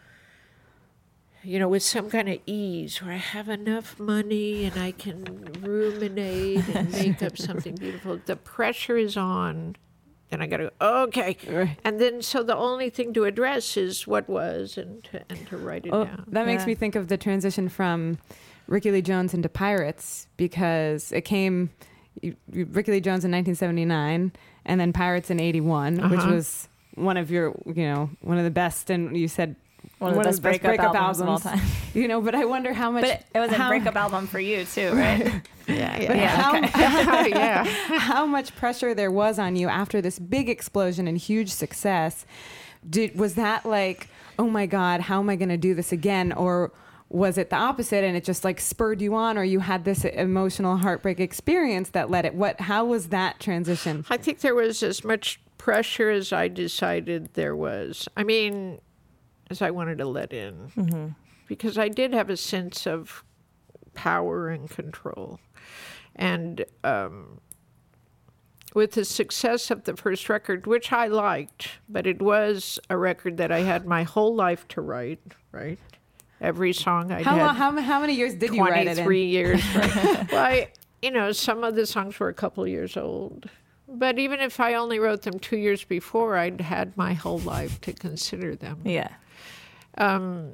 you know, with some kind of ease, where I have enough money and I can ruminate and make up something beautiful. The pressure is on. Then I got to go, okay. Right. And then, so the only thing to address is what was, and to, and to write it well, down. That makes yeah. me think of the transition from Ricky Lee Jones into Pirates, because it came, you, you, Ricky Lee Jones in nineteen seventy-nine, and then Pirates in eighty-one, uh-huh. which was one of your, you know, one of the best, and you said one of the, one best, of the best breakup, breakup albums, albums of all time. You know, but I wonder how much. But it, it was how, a breakup album for you too, right? yeah, yeah. But yeah. How, okay. how, yeah. How much pressure there was on you after this big explosion and huge success? Did was that like, oh my God, how am I going to do this again? Or was it the opposite, and it just like spurred you on, or you had this emotional heartbreak experience that led it? What? How was that transition? I think there was as much pressure as I decided there was. I mean, as I wanted to let in, mm-hmm. because I did have a sense of power and control. And um, with the success of the first record, which I liked, but it was a record that I had my whole life to write, right? Every song I how, had. How, how many years did you write it in? twenty-three years. Right? Well, I, you know, some of the songs were a couple years old. But even if I only wrote them two years before, I'd had my whole life to consider them. Yeah. Um.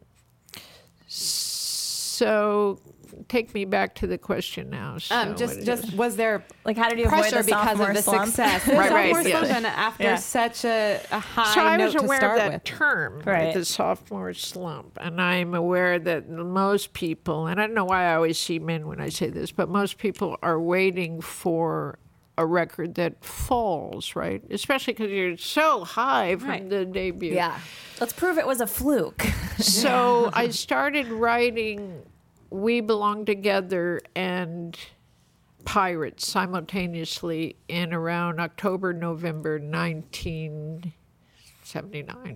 So, take me back to the question now. So um, just, just is. Was there like how did you avoid the because of the slump? success? right, right. Sophomore Yes. slump, and after yeah. such a, a high so I note was to aware start of that with. term, right. Right. the sophomore slump, and I'm aware that most people, and I don't know why I always see men when I say this, but most people are waiting for a record that falls, right? Especially because you're so high from right. the debut. Yeah. Let's prove it was a fluke. So I started writing We Belong Together and Pirates simultaneously in around October, November nineteen seventy-nine.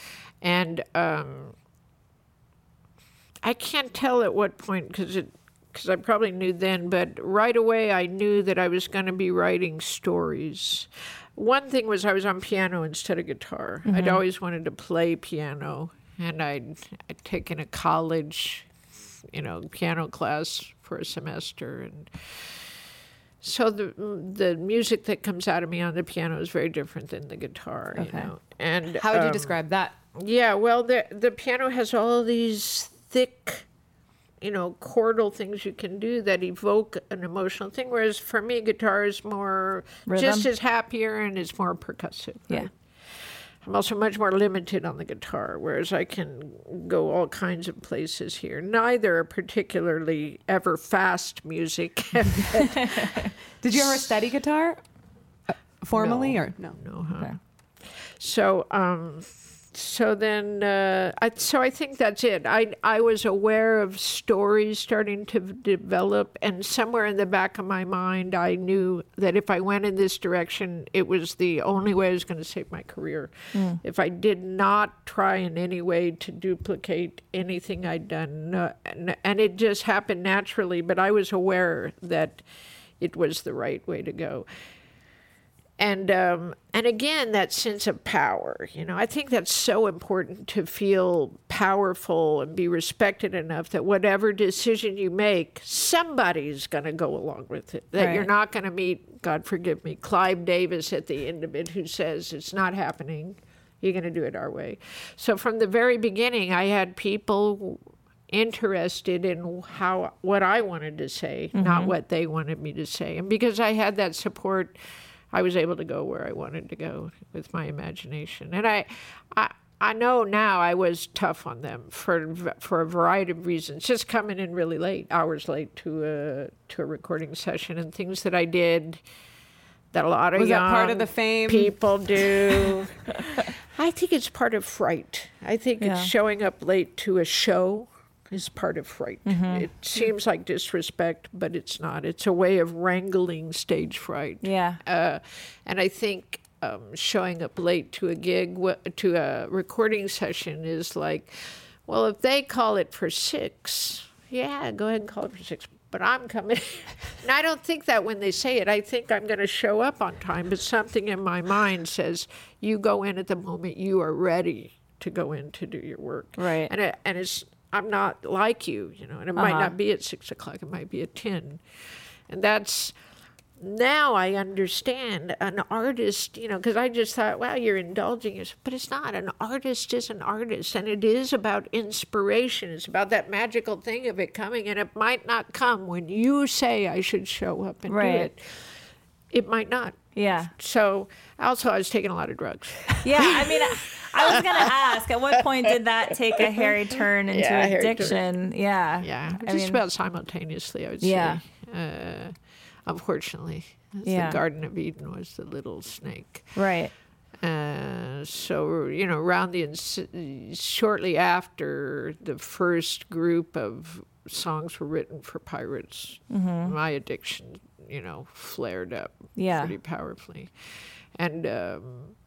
And um, I can't tell at what point, because it because I probably knew then, but right away I knew that I was going to be writing stories. One thing was I was on piano instead of guitar. Mm-hmm. I'd always wanted to play piano, and I'd, I'd taken a college, you know, piano class for a semester, and so the the music that comes out of me on the piano is very different than the guitar. Okay. You know, and How would you um, describe that? Yeah, well, the the piano has all these thick, you know, chordal things you can do that evoke an emotional thing. Whereas for me, guitar is more Rhythm. just as happier and it's more percussive. Right? Yeah. I'm also much more limited on the guitar, whereas I can go all kinds of places here. Neither are particularly ever fast music. Did you ever study guitar uh, formally No. or no? No, huh? Okay. So, um, so then, uh, I, so I think that's it. I I was aware of stories starting to develop, and somewhere in the back of my mind, I knew that if I went in this direction, it was the only way I was going to save my career. Mm. If I did not try in any way to duplicate anything I'd done, no, and, and it just happened naturally, but I was aware that it was the right way to go. And um, and again, that sense of power, you know, I think that's so important to feel powerful and be respected enough that whatever decision you make, somebody's going to go along with it. That Right. you're not going to meet, God forgive me, Clive Davis at the end of it who says it's not happening. You're going to do it our way. So from the very beginning, I had people interested in how what I wanted to say, mm-hmm. not what they wanted me to say. And because I had that support, I was able to go where I wanted to go with my imagination. And I, I, I know now I was tough on them for for a variety of reasons. Just coming in really late, hours late to a to a recording session, and things that I did that a lot of Was young that part of the fame? people do. I think it's part of fright. I think Yeah. it's showing up late to a show is part of fright. Mm-hmm. It seems like disrespect, but it's not. It's a way of wrangling stage fright. Yeah. Uh, and I think um, showing up late to a gig, w- to a recording session is like, well, if they call it for six, yeah, go ahead and call it for six. But I'm coming. And I don't think that when they say it. I think I'm going to show up on time. But something in my mind says, you go in at the moment you are ready to go in to do your work. Right. And it, and it's I'm not like you, you know, and it might Uh-huh. not be at six o'clock. It might be at ten. And that's, now I understand an artist, you know, because I just thought, wow, you're indulging yourself. But it's not. An artist is an artist. And it is about inspiration. It's about that magical thing of it coming. And it might not come when you say I should show up and Right. do it. It might not. Yeah. So also I was taking a lot of drugs. Yeah, I mean, I, I was gonna ask, at what point did that take a hairy turn into Yeah, hairy addiction? Yeah, Yeah, I just mean, about simultaneously, I would Yeah. say. Uh, unfortunately, Yeah. the Garden of Eden was the little snake. right. Uh, so you know, around the ins- shortly after the first group of songs were written for Pirates, Mm-hmm. my addiction, you know, flared up Yeah. pretty powerfully, and. Um,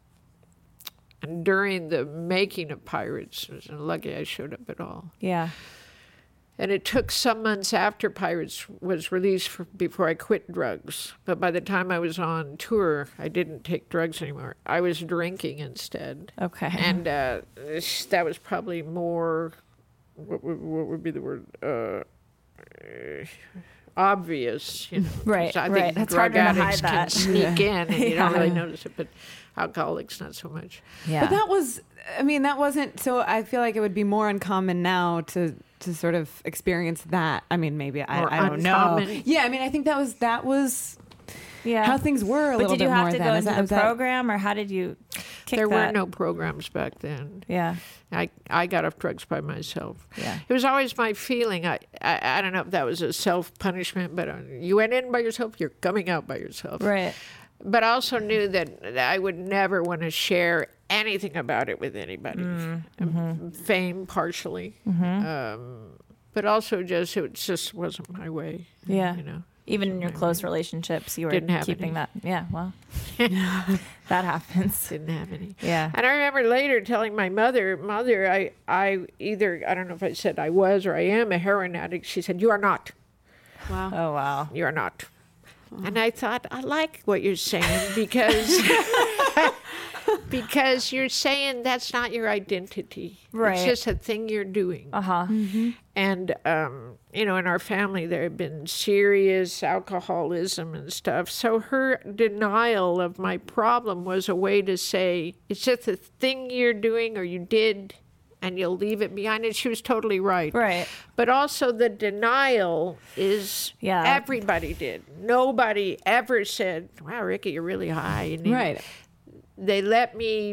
And during the making of Pirates, it was lucky I showed up at all. Yeah, And it took some months after Pirates was released for, before I quit drugs. But by the time I was on tour, I didn't take drugs anymore. I was drinking instead. Okay. And uh, this- that was probably more, what, would- what would be the word? Uh, uh, obvious. You know, 'cause Right, I right. think It's drug harder to addicts hide can that. sneak in and you don't Yeah. really notice it. But alcoholics, not so much. yeah. But that was, I mean, that wasn't, so I feel like it would be more uncommon now to to sort of experience that. I mean, maybe, I, More I don't know. uncommon. Yeah, I mean, I think that was, that was yeah. how things were a But little did you bit have more to then. go Is into that- the is that- program, or how did you kick There that? were no programs back then. Yeah, I, I got off drugs by myself. Yeah. It was always my feeling. I, I, I don't know if that was a self-punishment, but uh, you went in by yourself, you're coming out by yourself. right. But I also knew that I would never want to share anything about it with anybody. Mm, Um, mm-hmm. Fame, partially. Um, but also just, it just wasn't my way. Yeah. You know. Even in your close relationships, you were Didn't have keeping any. that. Yeah, well, that happens. Didn't have any. Yeah. And I remember later telling my mother, mother, I, I either, I don't know if I said I was or I am a heroin addict. She said, you are not. Wow. Oh, wow. You're not. And I thought, I like what you're saying because because you're saying that's not your identity. Right. It's just a thing you're doing. Uh-huh. And, um, you know, in our family, there had been serious alcoholism and stuff. So her denial of my problem was a way to say, it's just a thing you're doing or you did, and you'll leave it behind. And she was totally right. Right. But also the denial is Yeah. everybody did. Nobody ever said, wow, Ricky, you're really high. You need-" Right. They let me,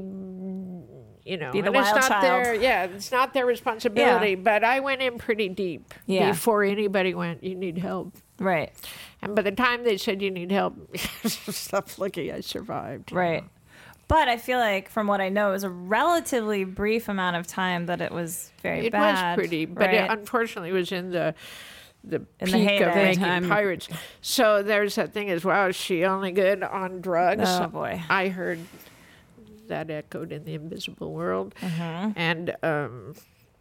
you know, Be the and it's wild not child. their, yeah, it's not their responsibility. Yeah. But I went in pretty deep Yeah. before anybody went, you need help. Right. And by the time they said you need help, stop looking, I survived. Right. But I feel like, from what I know, it was a relatively brief amount of time that it was very It bad. was pretty, but right? it, unfortunately, it was in the the In the peak of heyday. making Time. pirates. So there's that thing as well. Is she only good on drugs? Oh, boy. I heard that echoed in the invisible world, Mm-hmm. and um,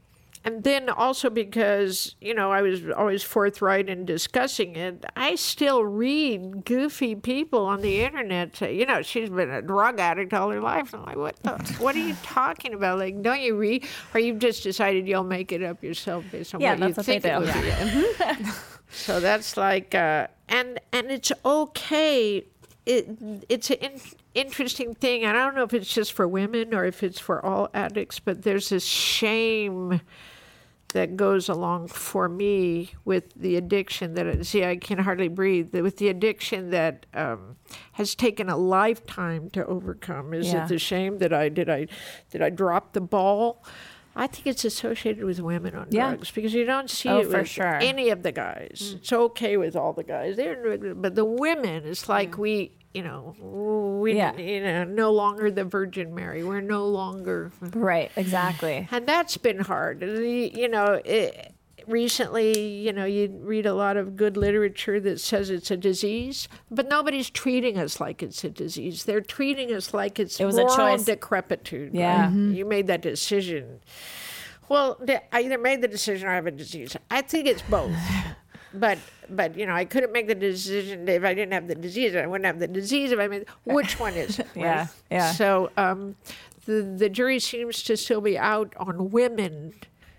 and then also because you know I was always forthright in discussing it. I still read goofy people on the internet say, you know, she's been a drug addict all her life. I'm like, what? The, what are you talking about? Like, don't you read? Or you've just decided you'll make it up yourself based on Yeah, what you that's what they think it do. would be. So that's like, uh, and and it's okay. It it's an in, interesting thing. And I don't know if it's just for women or if it's for all addicts, but there's this shame that goes along for me with the addiction that see I can hardly breathe. With the addiction that um, has taken a lifetime to overcome. Is Yeah. it the shame that I did I did I drop the ball? I think it's associated with women on Yeah. drugs because you don't see Oh, it for with sure. any of the guys. It's okay with all the guys. They're, but the women, it's like we, you know, we, Yeah. you know, no longer the Virgin Mary. We're no longer, Right, exactly. and that's been hard. The- You know, it, recently, you know, you read a lot of good literature that says it's a disease, but nobody's treating us like it's a disease. They're treating us like it's It was a moral choice. decrepitude. Yeah. right? You made that decision. Well, th- I either made the decision or I have a disease. I think it's both. But, but you know, I couldn't make the decision if I didn't have the disease. I wouldn't have the disease if I made. Which one is it? Yeah, right? yeah. So um, the the jury seems to still be out on women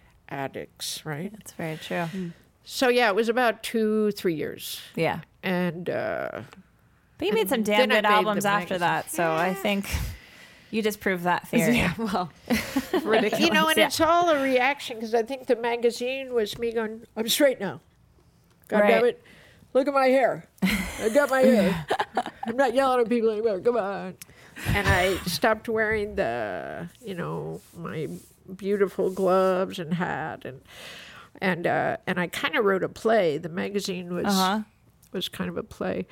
addicts, right? That's very true. So yeah, it was about two, three years, Yeah. and uh, But you made some damn then I good made albums the after magazine. that, so I think you just proved that theory. Yeah, well, ridiculous. you know, and Yeah. it's all a reaction because I think the magazine was me going, "I'm straight now. God damn Right. it! Look at my hair. I got my hair. I'm not yelling at people anymore. Come on." And I stopped wearing the, you know, my beautiful gloves and hat, and and uh, and I kind of wrote a play. The magazine was Uh-huh. was kind of a play.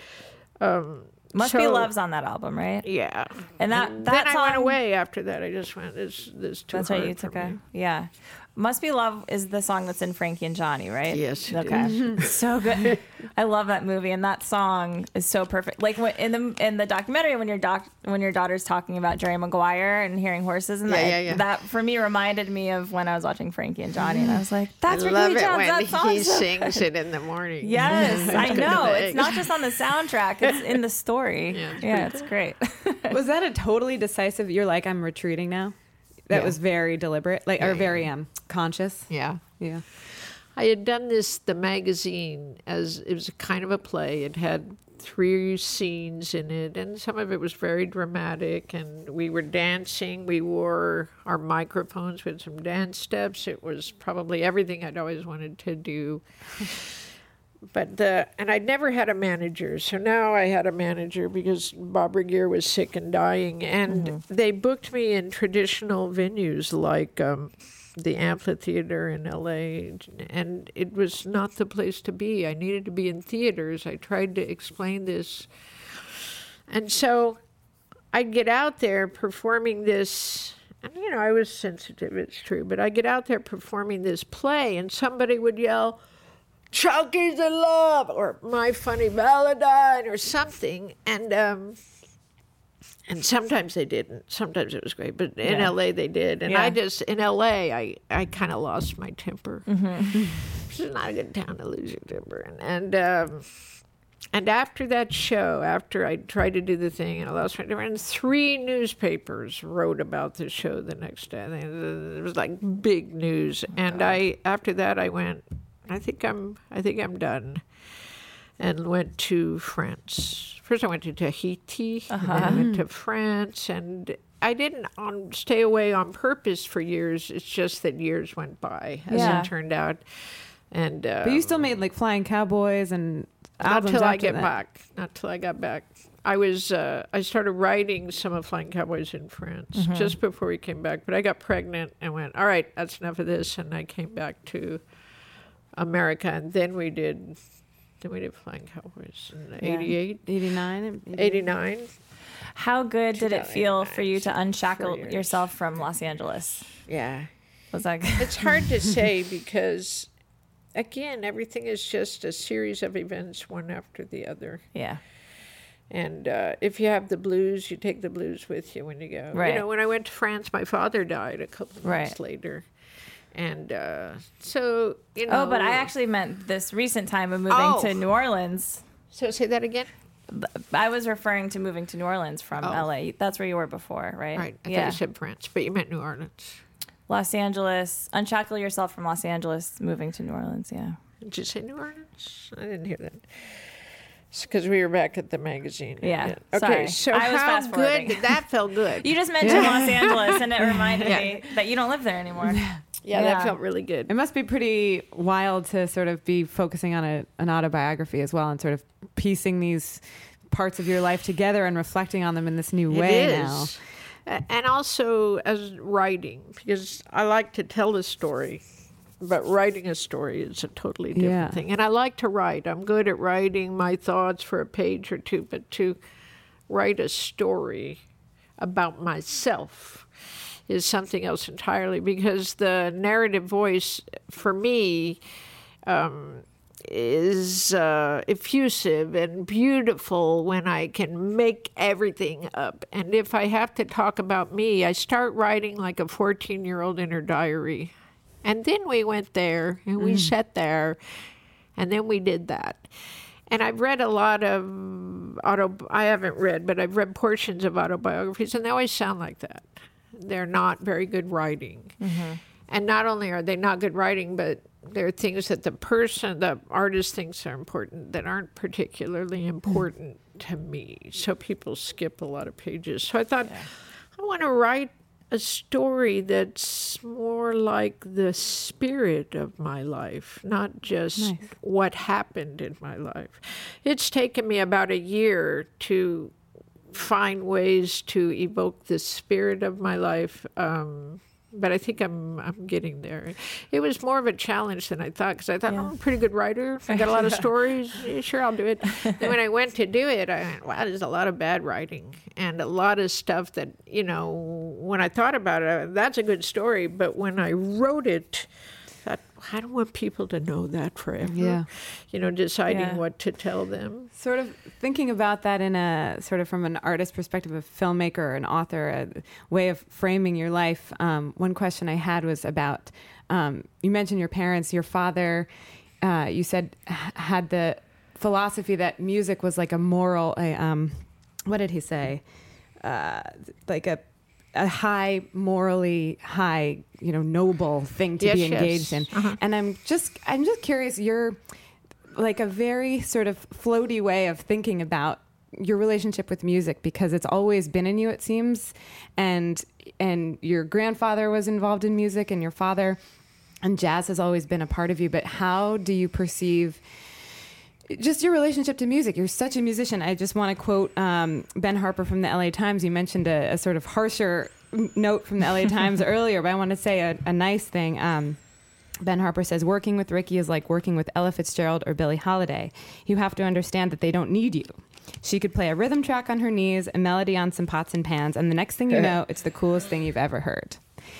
Um, Must Be so- Love's on that album, right? Yeah. And that, And that then song, I went away after that. I just went, this this too That's hard right, you for took a me. yeah. Must Be Love is the song that's in Frankie and Johnny, right? Yes, it Okay. So good. I love that movie, and that song is so perfect. Like when, in the in the documentary, when your doc when your daughter's talking about Jerry Maguire and hearing horses, and Yeah, that, yeah, yeah. that for me reminded me of when I was watching Frankie and Johnny, and I was like, "That's I Ricky love Lee it Jones. when That song he is so sings perfect." it in the morning. Yes, I know. It's Thanks. not just on the soundtrack; it's in the story. Yeah, it's Yeah, it's great. was that a totally decisive? You're like, I'm retreating now. That Yeah. was very deliberate, like or very um conscious. Yeah. Yeah. I had done this, the magazine, as it was a kind of a play. It had three scenes in it, and some of it was very dramatic. And we were dancing. We wore our microphones with some dance steps. It was probably everything I'd always wanted to do. But the and I'd never had a manager, so now I had a manager because Bob Regier was sick and dying, and they booked me in traditional venues like um, the amphitheater in L A, and it was not the place to be. I needed to be in theaters. I tried to explain this, and so I'd get out there performing this. And, you know, I was sensitive, it's true, but I'd get out there performing this play, and somebody would yell, "Chunky's in love," or "My Funny Valentine," or something, and um, and sometimes they didn't. Sometimes it was great, but in Yeah. L A they did, and Yeah. I just in L A I I kind of lost my temper. this is not a good town to lose your temper in. And um, and after that show, after I tried to do the thing and I lost my temper, and three newspapers wrote about the show the next day. It was like big news. Oh, and God. I after that I went, I think I'm I think I'm done. And went to France. First I went to Tahiti, uh-huh. and then I went to France, and I didn't on, stay away on purpose for years. It's just that years went by, as yeah. it turned out. And um, but you still made like Flying Cowboys and albums not till I after get that. back. Not till I got back. I was uh, I started writing some of Flying Cowboys in France mm-hmm. just before we came back. But I got pregnant and went, all right, that's enough of this, and I came back to America, and then we did. Then we did Flying Cowboys in yeah. eighty-eight. eighty-nine. eighty-nine. How good did it feel for you to unshackle yourself from Los Angeles? Yeah. Was that good? It's hard to say because, again, everything is just a series of events, one after the other. Yeah. And uh, if you have the blues, you take the blues with you when you go. Right. You know, when I went to France, my father died a couple of months right. later. And uh, so, you know. Oh, but I actually meant this recent time of moving oh. to New Orleans. So say that again? I was referring to moving to New Orleans from oh. L A. That's where you were before, right? Right. I yeah. thought you said France, but you meant New Orleans. Los Angeles. Unshackle yourself from Los Angeles, moving to New Orleans, yeah. Did you say New Orleans? I didn't hear that. It's because we were back at the magazine. Yeah. Okay, sorry. so I was how good? That felt good. You just mentioned Los Angeles, and it reminded yeah. me that you don't live there anymore. Yeah, yeah, that felt really good. It must be pretty wild to sort of be focusing on a, an autobiography as well and sort of piecing these parts of your life together and reflecting on them in this new it way is. now. And also as writing, because I like to tell a story, but writing a story is a totally different yeah. thing. And I like to write. I'm good at writing my thoughts for a page or two, but to write a story about myself is something else entirely, because the narrative voice, for me, um, is uh, effusive and beautiful when I can make everything up. And if I have to talk about me, I start writing like a fourteen-year-old in her diary. And then we went there, and we mm. sat there, and then we did that. And I've read a lot of auto. I haven't read, but I've read portions of autobiographies, and they always sound like that. They're not very good writing. Mm-hmm. And not only are they not good writing, but there are things that the person, the artist thinks are important that aren't particularly important to me. So people skip a lot of pages. So I thought, yeah. I want to write a story that's more like the spirit of my life, not just nice. What happened in my life. It's taken me about a year to find ways to evoke the spirit of my life, um, but I think I'm I'm getting there. It was more of a challenge than I thought, because I thought, yeah. oh, I'm a pretty good writer. I got a lot of stories. Yeah, sure, I'll do it. And when I went to do it, I went, wow, there's a lot of bad writing and a lot of stuff that, you know, when I thought about it, that's a good story. But when I wrote it, I thought, I don't want people to know that forever. Yeah. You know, deciding yeah. what to tell them. Sort of thinking about that in a sort of from an artist perspective, a filmmaker, an author, a way of framing your life. Um, one question I had was about, um, you mentioned your parents, your father, uh, you said h- had the philosophy that music was like a moral, a, um, what did he say? Uh, like a a high, morally high, you know, noble thing to yes, be engaged yes. in. Uh-huh. And I'm just, I'm just curious, you're like a very sort of floaty way of thinking about your relationship with music, because it's always been in you, it seems. And, and your grandfather was involved in music, and your father, and jazz has always been a part of you. But how do you perceive just your relationship to music? You're such a musician. I just want to quote um, Ben Harper from the L A Times. You mentioned a, a sort of harsher note from the L A Times earlier, but I want to say a, a nice thing. Um, Ben Harper says, working with Ricky is like working with Ella Fitzgerald or Billie Holiday. You have to understand that they don't need you. She could play a rhythm track on her knees, a melody on some pots and pans, and the next thing you know, it's the coolest thing you've ever heard.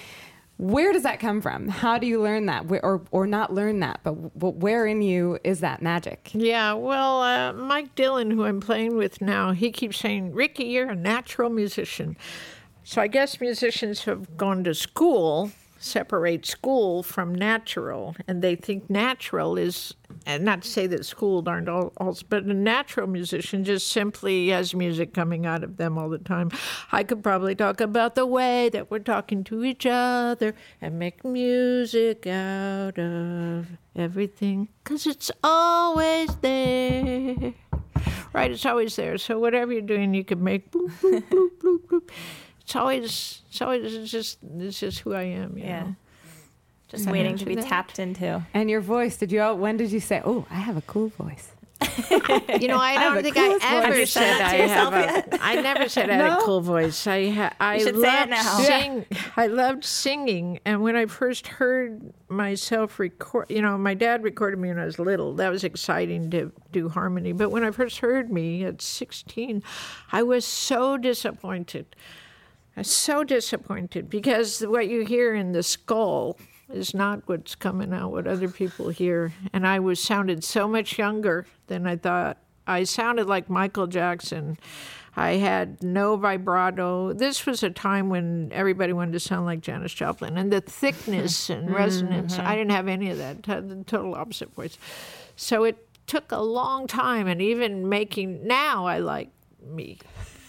Where does that come from? How do you learn that? Where, or or not learn that, but, but where in you is that magic? Yeah, well, uh, Mike Dillon, who I'm playing with now, he keeps saying, Ricky, you're a natural musician. So I guess musicians have gone to school separate school from natural, and they think natural is, and not to say that school aren't all, all, but a natural musician just simply has music coming out of them all the time. I could probably talk about the way that we're talking to each other and make music out of everything, because it's always there. Right, it's always there. So whatever you're doing, you can make bloop, bloop, bloop, bloop, bloop. It's always, it's always, it's just, it's just who I am. You Yeah. know? Just Yeah. waiting to be That. tapped into. And your voice, did you, when did you say, oh, I have a cool voice? You know, I have don't the think I coolest voice. ever Have you said said that I to have yourself a. I never said I had No? a cool voice. I ha, I should say it loved now. sing. I loved singing, and when I first heard myself record, you know, my dad recorded me when I was little. That was exciting to do harmony. But when I first heard me at sixteen, I was so disappointed. I was so disappointed because what you hear in the skull is not what's coming out, what other people hear. And I was sounded so much younger than I thought. I sounded like Michael Jackson. I had no vibrato. This was a time when everybody wanted to sound like Janis Joplin. And the thickness and resonance, I didn't have any of that, had the total opposite voice. So it took a long time, and even making, now I like me.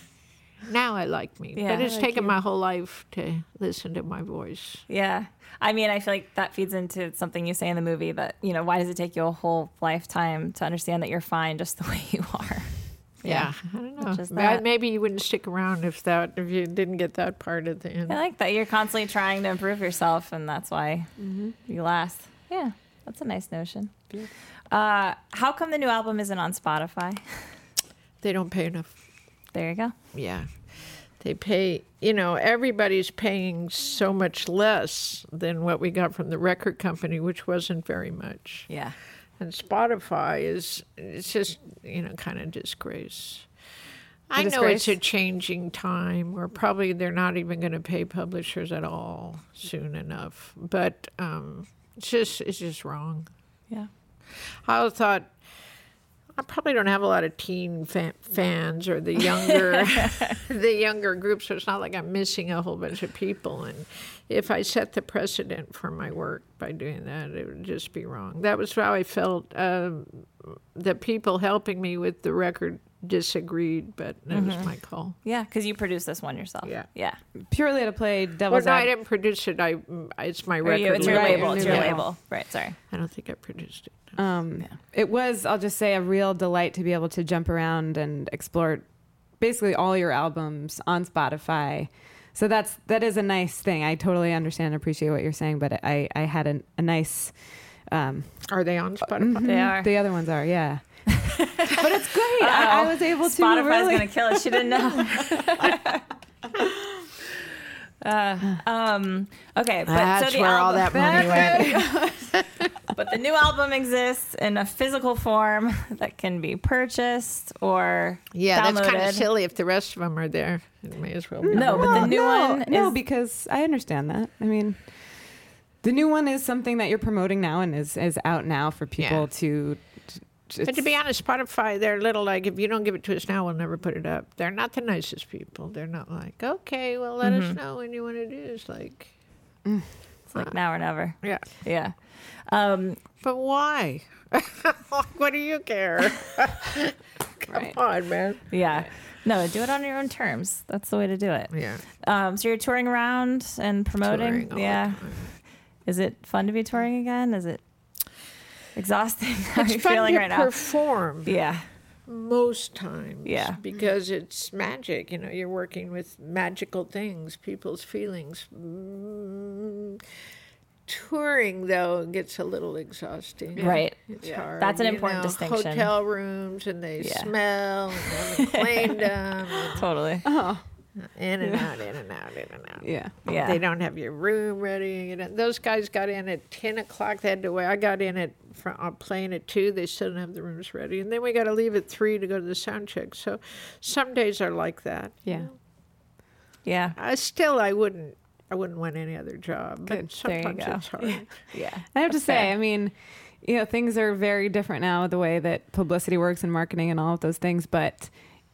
Now I like me. Yeah, but it's I like taken you. my whole life to listen to my voice. Yeah. I mean, I feel like that feeds into something you say in the movie that, you know, why does it take you a whole lifetime to understand that you're fine just the way you are? Yeah, I don't know. Just Ma- that. Maybe you wouldn't stick around if that if you didn't get that part at the end. I like that. You're constantly trying to improve yourself, and that's why Mm-hmm. you last. Yeah, that's a nice notion. Uh, how come the new album isn't on Spotify? They don't pay enough. There you go. Yeah. They pay, you know, everybody's paying so much less than what we got from the record company, which wasn't very much. Yeah. And Spotify is, it's just, you know, kind of disgrace. I know disgrace? it's a changing time where probably they're not even going to pay publishers at all soon enough. But um, it's just, it's just wrong. Yeah. I thought, I probably don't have a lot of teen fa- fans or the younger, the younger group, so it's not like I'm missing a whole bunch of people. And if I set the precedent for my work by doing that, it would just be wrong. That was how I felt. Um, the people helping me with the record disagreed, but that was my call. Yeah, because you produced this one yourself. Yeah. Yeah. Purely to play Well, devil's no, I advocate. didn't produce it. I, it's my Or record. you, it's your Right, label. your It's new your label. label. Right, sorry. I don't think I produced it. Um, It was, I'll just say, a real delight to be able to jump around and explore basically all your albums on Spotify. So that's that is a nice thing. I totally understand and appreciate what you're saying, but I, I had an, a nice... Um, Are they on Spotify? They are. the other ones are, yeah. But it's great. I, I was able to Spotify's really... going to kill us. She didn't know. uh, um, okay, but That's so the where all album, that money went. But the new album exists in a physical form that can be purchased or Yeah, downloaded. that's kind of silly if the rest of them are there. It may as well be. No, but the Well, new no, one no, is because I understand that. I mean, the new one is something that you're promoting now and is, is out now for people Yeah. to... to But to be honest, Spotify, they're a little like, if you don't give it to us now, we'll never put it up. They're not the nicest people. They're not like, okay, well, let us know when you want to do this. Like, it's like now or never. yeah. Yeah. Um, But why? What do you care? Come Right. on, man. yeah. No, do it on your own terms. That's the way to do it. Yeah. Um, so you're touring around and promoting. Touring all the Yeah. time. Is it fun to be touring again? Is it exhausting? How are It's you fun feeling to right now? perform Yeah. most times. Yeah. Because it's magic. You know, you're working with magical things, people's feelings. Mm, touring, though, gets a little exhausting. Right. It's Yeah. hard. That's an you important know, distinction. Hotel rooms, and they Yeah. smell, and they haven't cleaned them. and Totally. In and out, in and out, in and out. Yeah. Yeah. They don't have your room ready. You know, those guys got in at ten o'clock. They had to wait. I got in at from uh, playing at two. They still don't have the rooms ready, and then we got to leave at three to go to the sound check. So, some days are like that. Yeah. Yeah. I still, I wouldn't, I wouldn't want any other job. But Good. There you sometimes go. it's hard. Yeah. I have to That's say, fair. I mean, you know, things are very different now, the way that publicity works and marketing and all of those things. But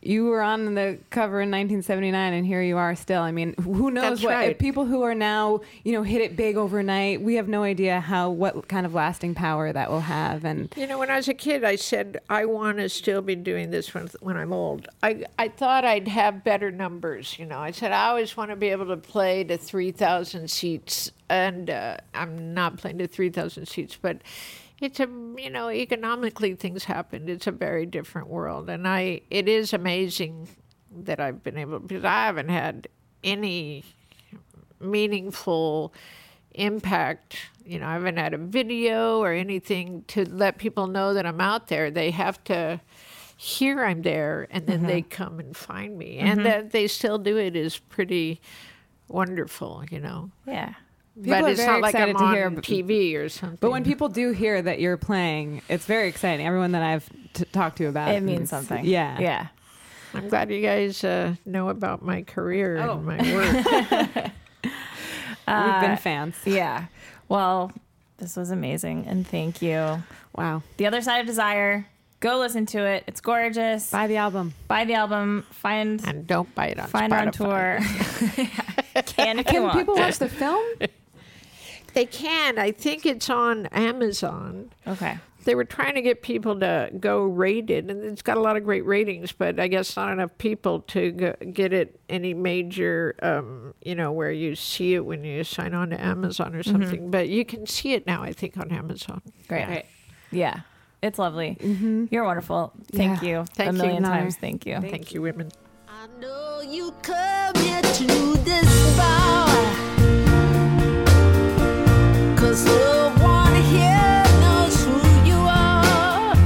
You were on the cover in nineteen seventy-nine, and here you are still. I mean, who knows That's what right. if people who are now, you know, hit it big overnight. We have no idea how what kind of lasting power that will have. And You know, when I was a kid, I said, I want to still be doing this when, when I'm old. I, I thought I'd have better numbers, you know. I said, I always want to be able to play to three thousand seats, and uh, I'm not playing to three thousand seats, but it's a, you know, economically things happened. It's a very different world. And I, it is amazing that I've been able, because I haven't had any meaningful impact. You know, I haven't had a video or anything to let people know that I'm out there. They have to hear I'm there, and then mm-hmm. they come and find me. Mm-hmm. And that they still do it is pretty wonderful, you know. Yeah. People but are it's very not like I'm excited to on hear, T V or something. But when people do hear that you're playing, it's very exciting. Everyone that I've t- talked to about it it means something. Yeah. Yeah. I'm glad you guys uh, know about my career Oh. and my work. We've been fans. Yeah. Well, this was amazing, and thank you. Wow. The Other Side of Desire. Go listen to it. It's gorgeous. Buy the album. Buy the album. Find and don't buy it on find Spotify. on tour. Can if you Can want. people watch the film? They can. I think it's on Amazon. Okay. They were trying to get people to go rate it, and it's got a lot of great ratings, but I guess not enough people to go, get it any major, um, you know, where you see it when you sign on to Amazon or something. Mm-hmm. But you can see it now, I think, on Amazon. Great. Great. Yeah. It's lovely. Mm-hmm. You're wonderful. Thank Yeah. you. Thank a you. million An honor. times. Thank you. Thank, Thank you, women. I know you come here to this bar, 'cause no one here knows who you are.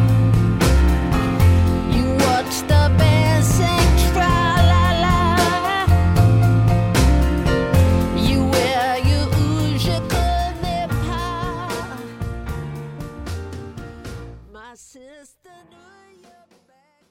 You watch the band sing tra-la-la. You wear your usual nipah. My sister knew you back.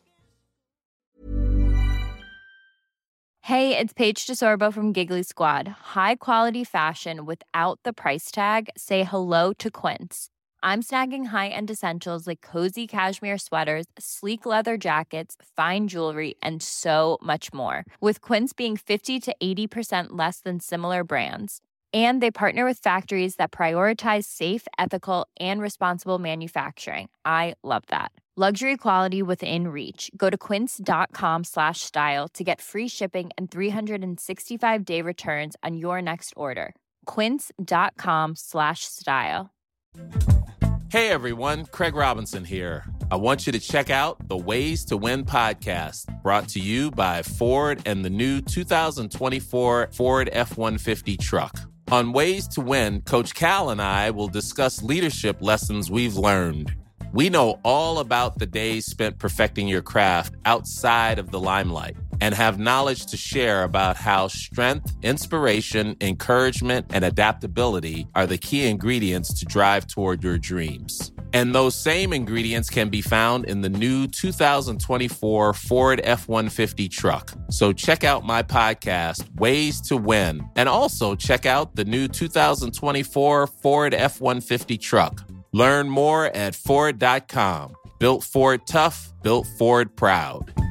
Hey, it's Paige DeSorbo from Giggly Squad. High quality fashion without the price tag. Say hello to Quince. I'm snagging high-end essentials like cozy cashmere sweaters, sleek leather jackets, fine jewelry, and so much more. With Quince being fifty to eighty percent less than similar brands. And they partner with factories that prioritize safe, ethical, and responsible manufacturing. I love that. Luxury quality within reach. Go to quince.com slash style to get free shipping and three sixty-five day returns on your next order. Quince.com slash style. Hey everyone, Craig Robinson here. I want you to check out the Ways to Win podcast, brought to you by Ford and the new two thousand twenty-four Ford F one fifty truck. On Ways to Win, Coach Cal and I will discuss leadership lessons we've learned. We know all about the days spent perfecting your craft outside of the limelight and have knowledge to share about how strength, inspiration, encouragement, and adaptability are the key ingredients to drive toward your dreams. And those same ingredients can be found in the new two thousand twenty-four Ford F one fifty truck. So check out my podcast, Ways to Win, and also check out the new two thousand twenty-four Ford F one fifty truck. Learn more at Ford dot com. Built Ford tough, built Ford proud.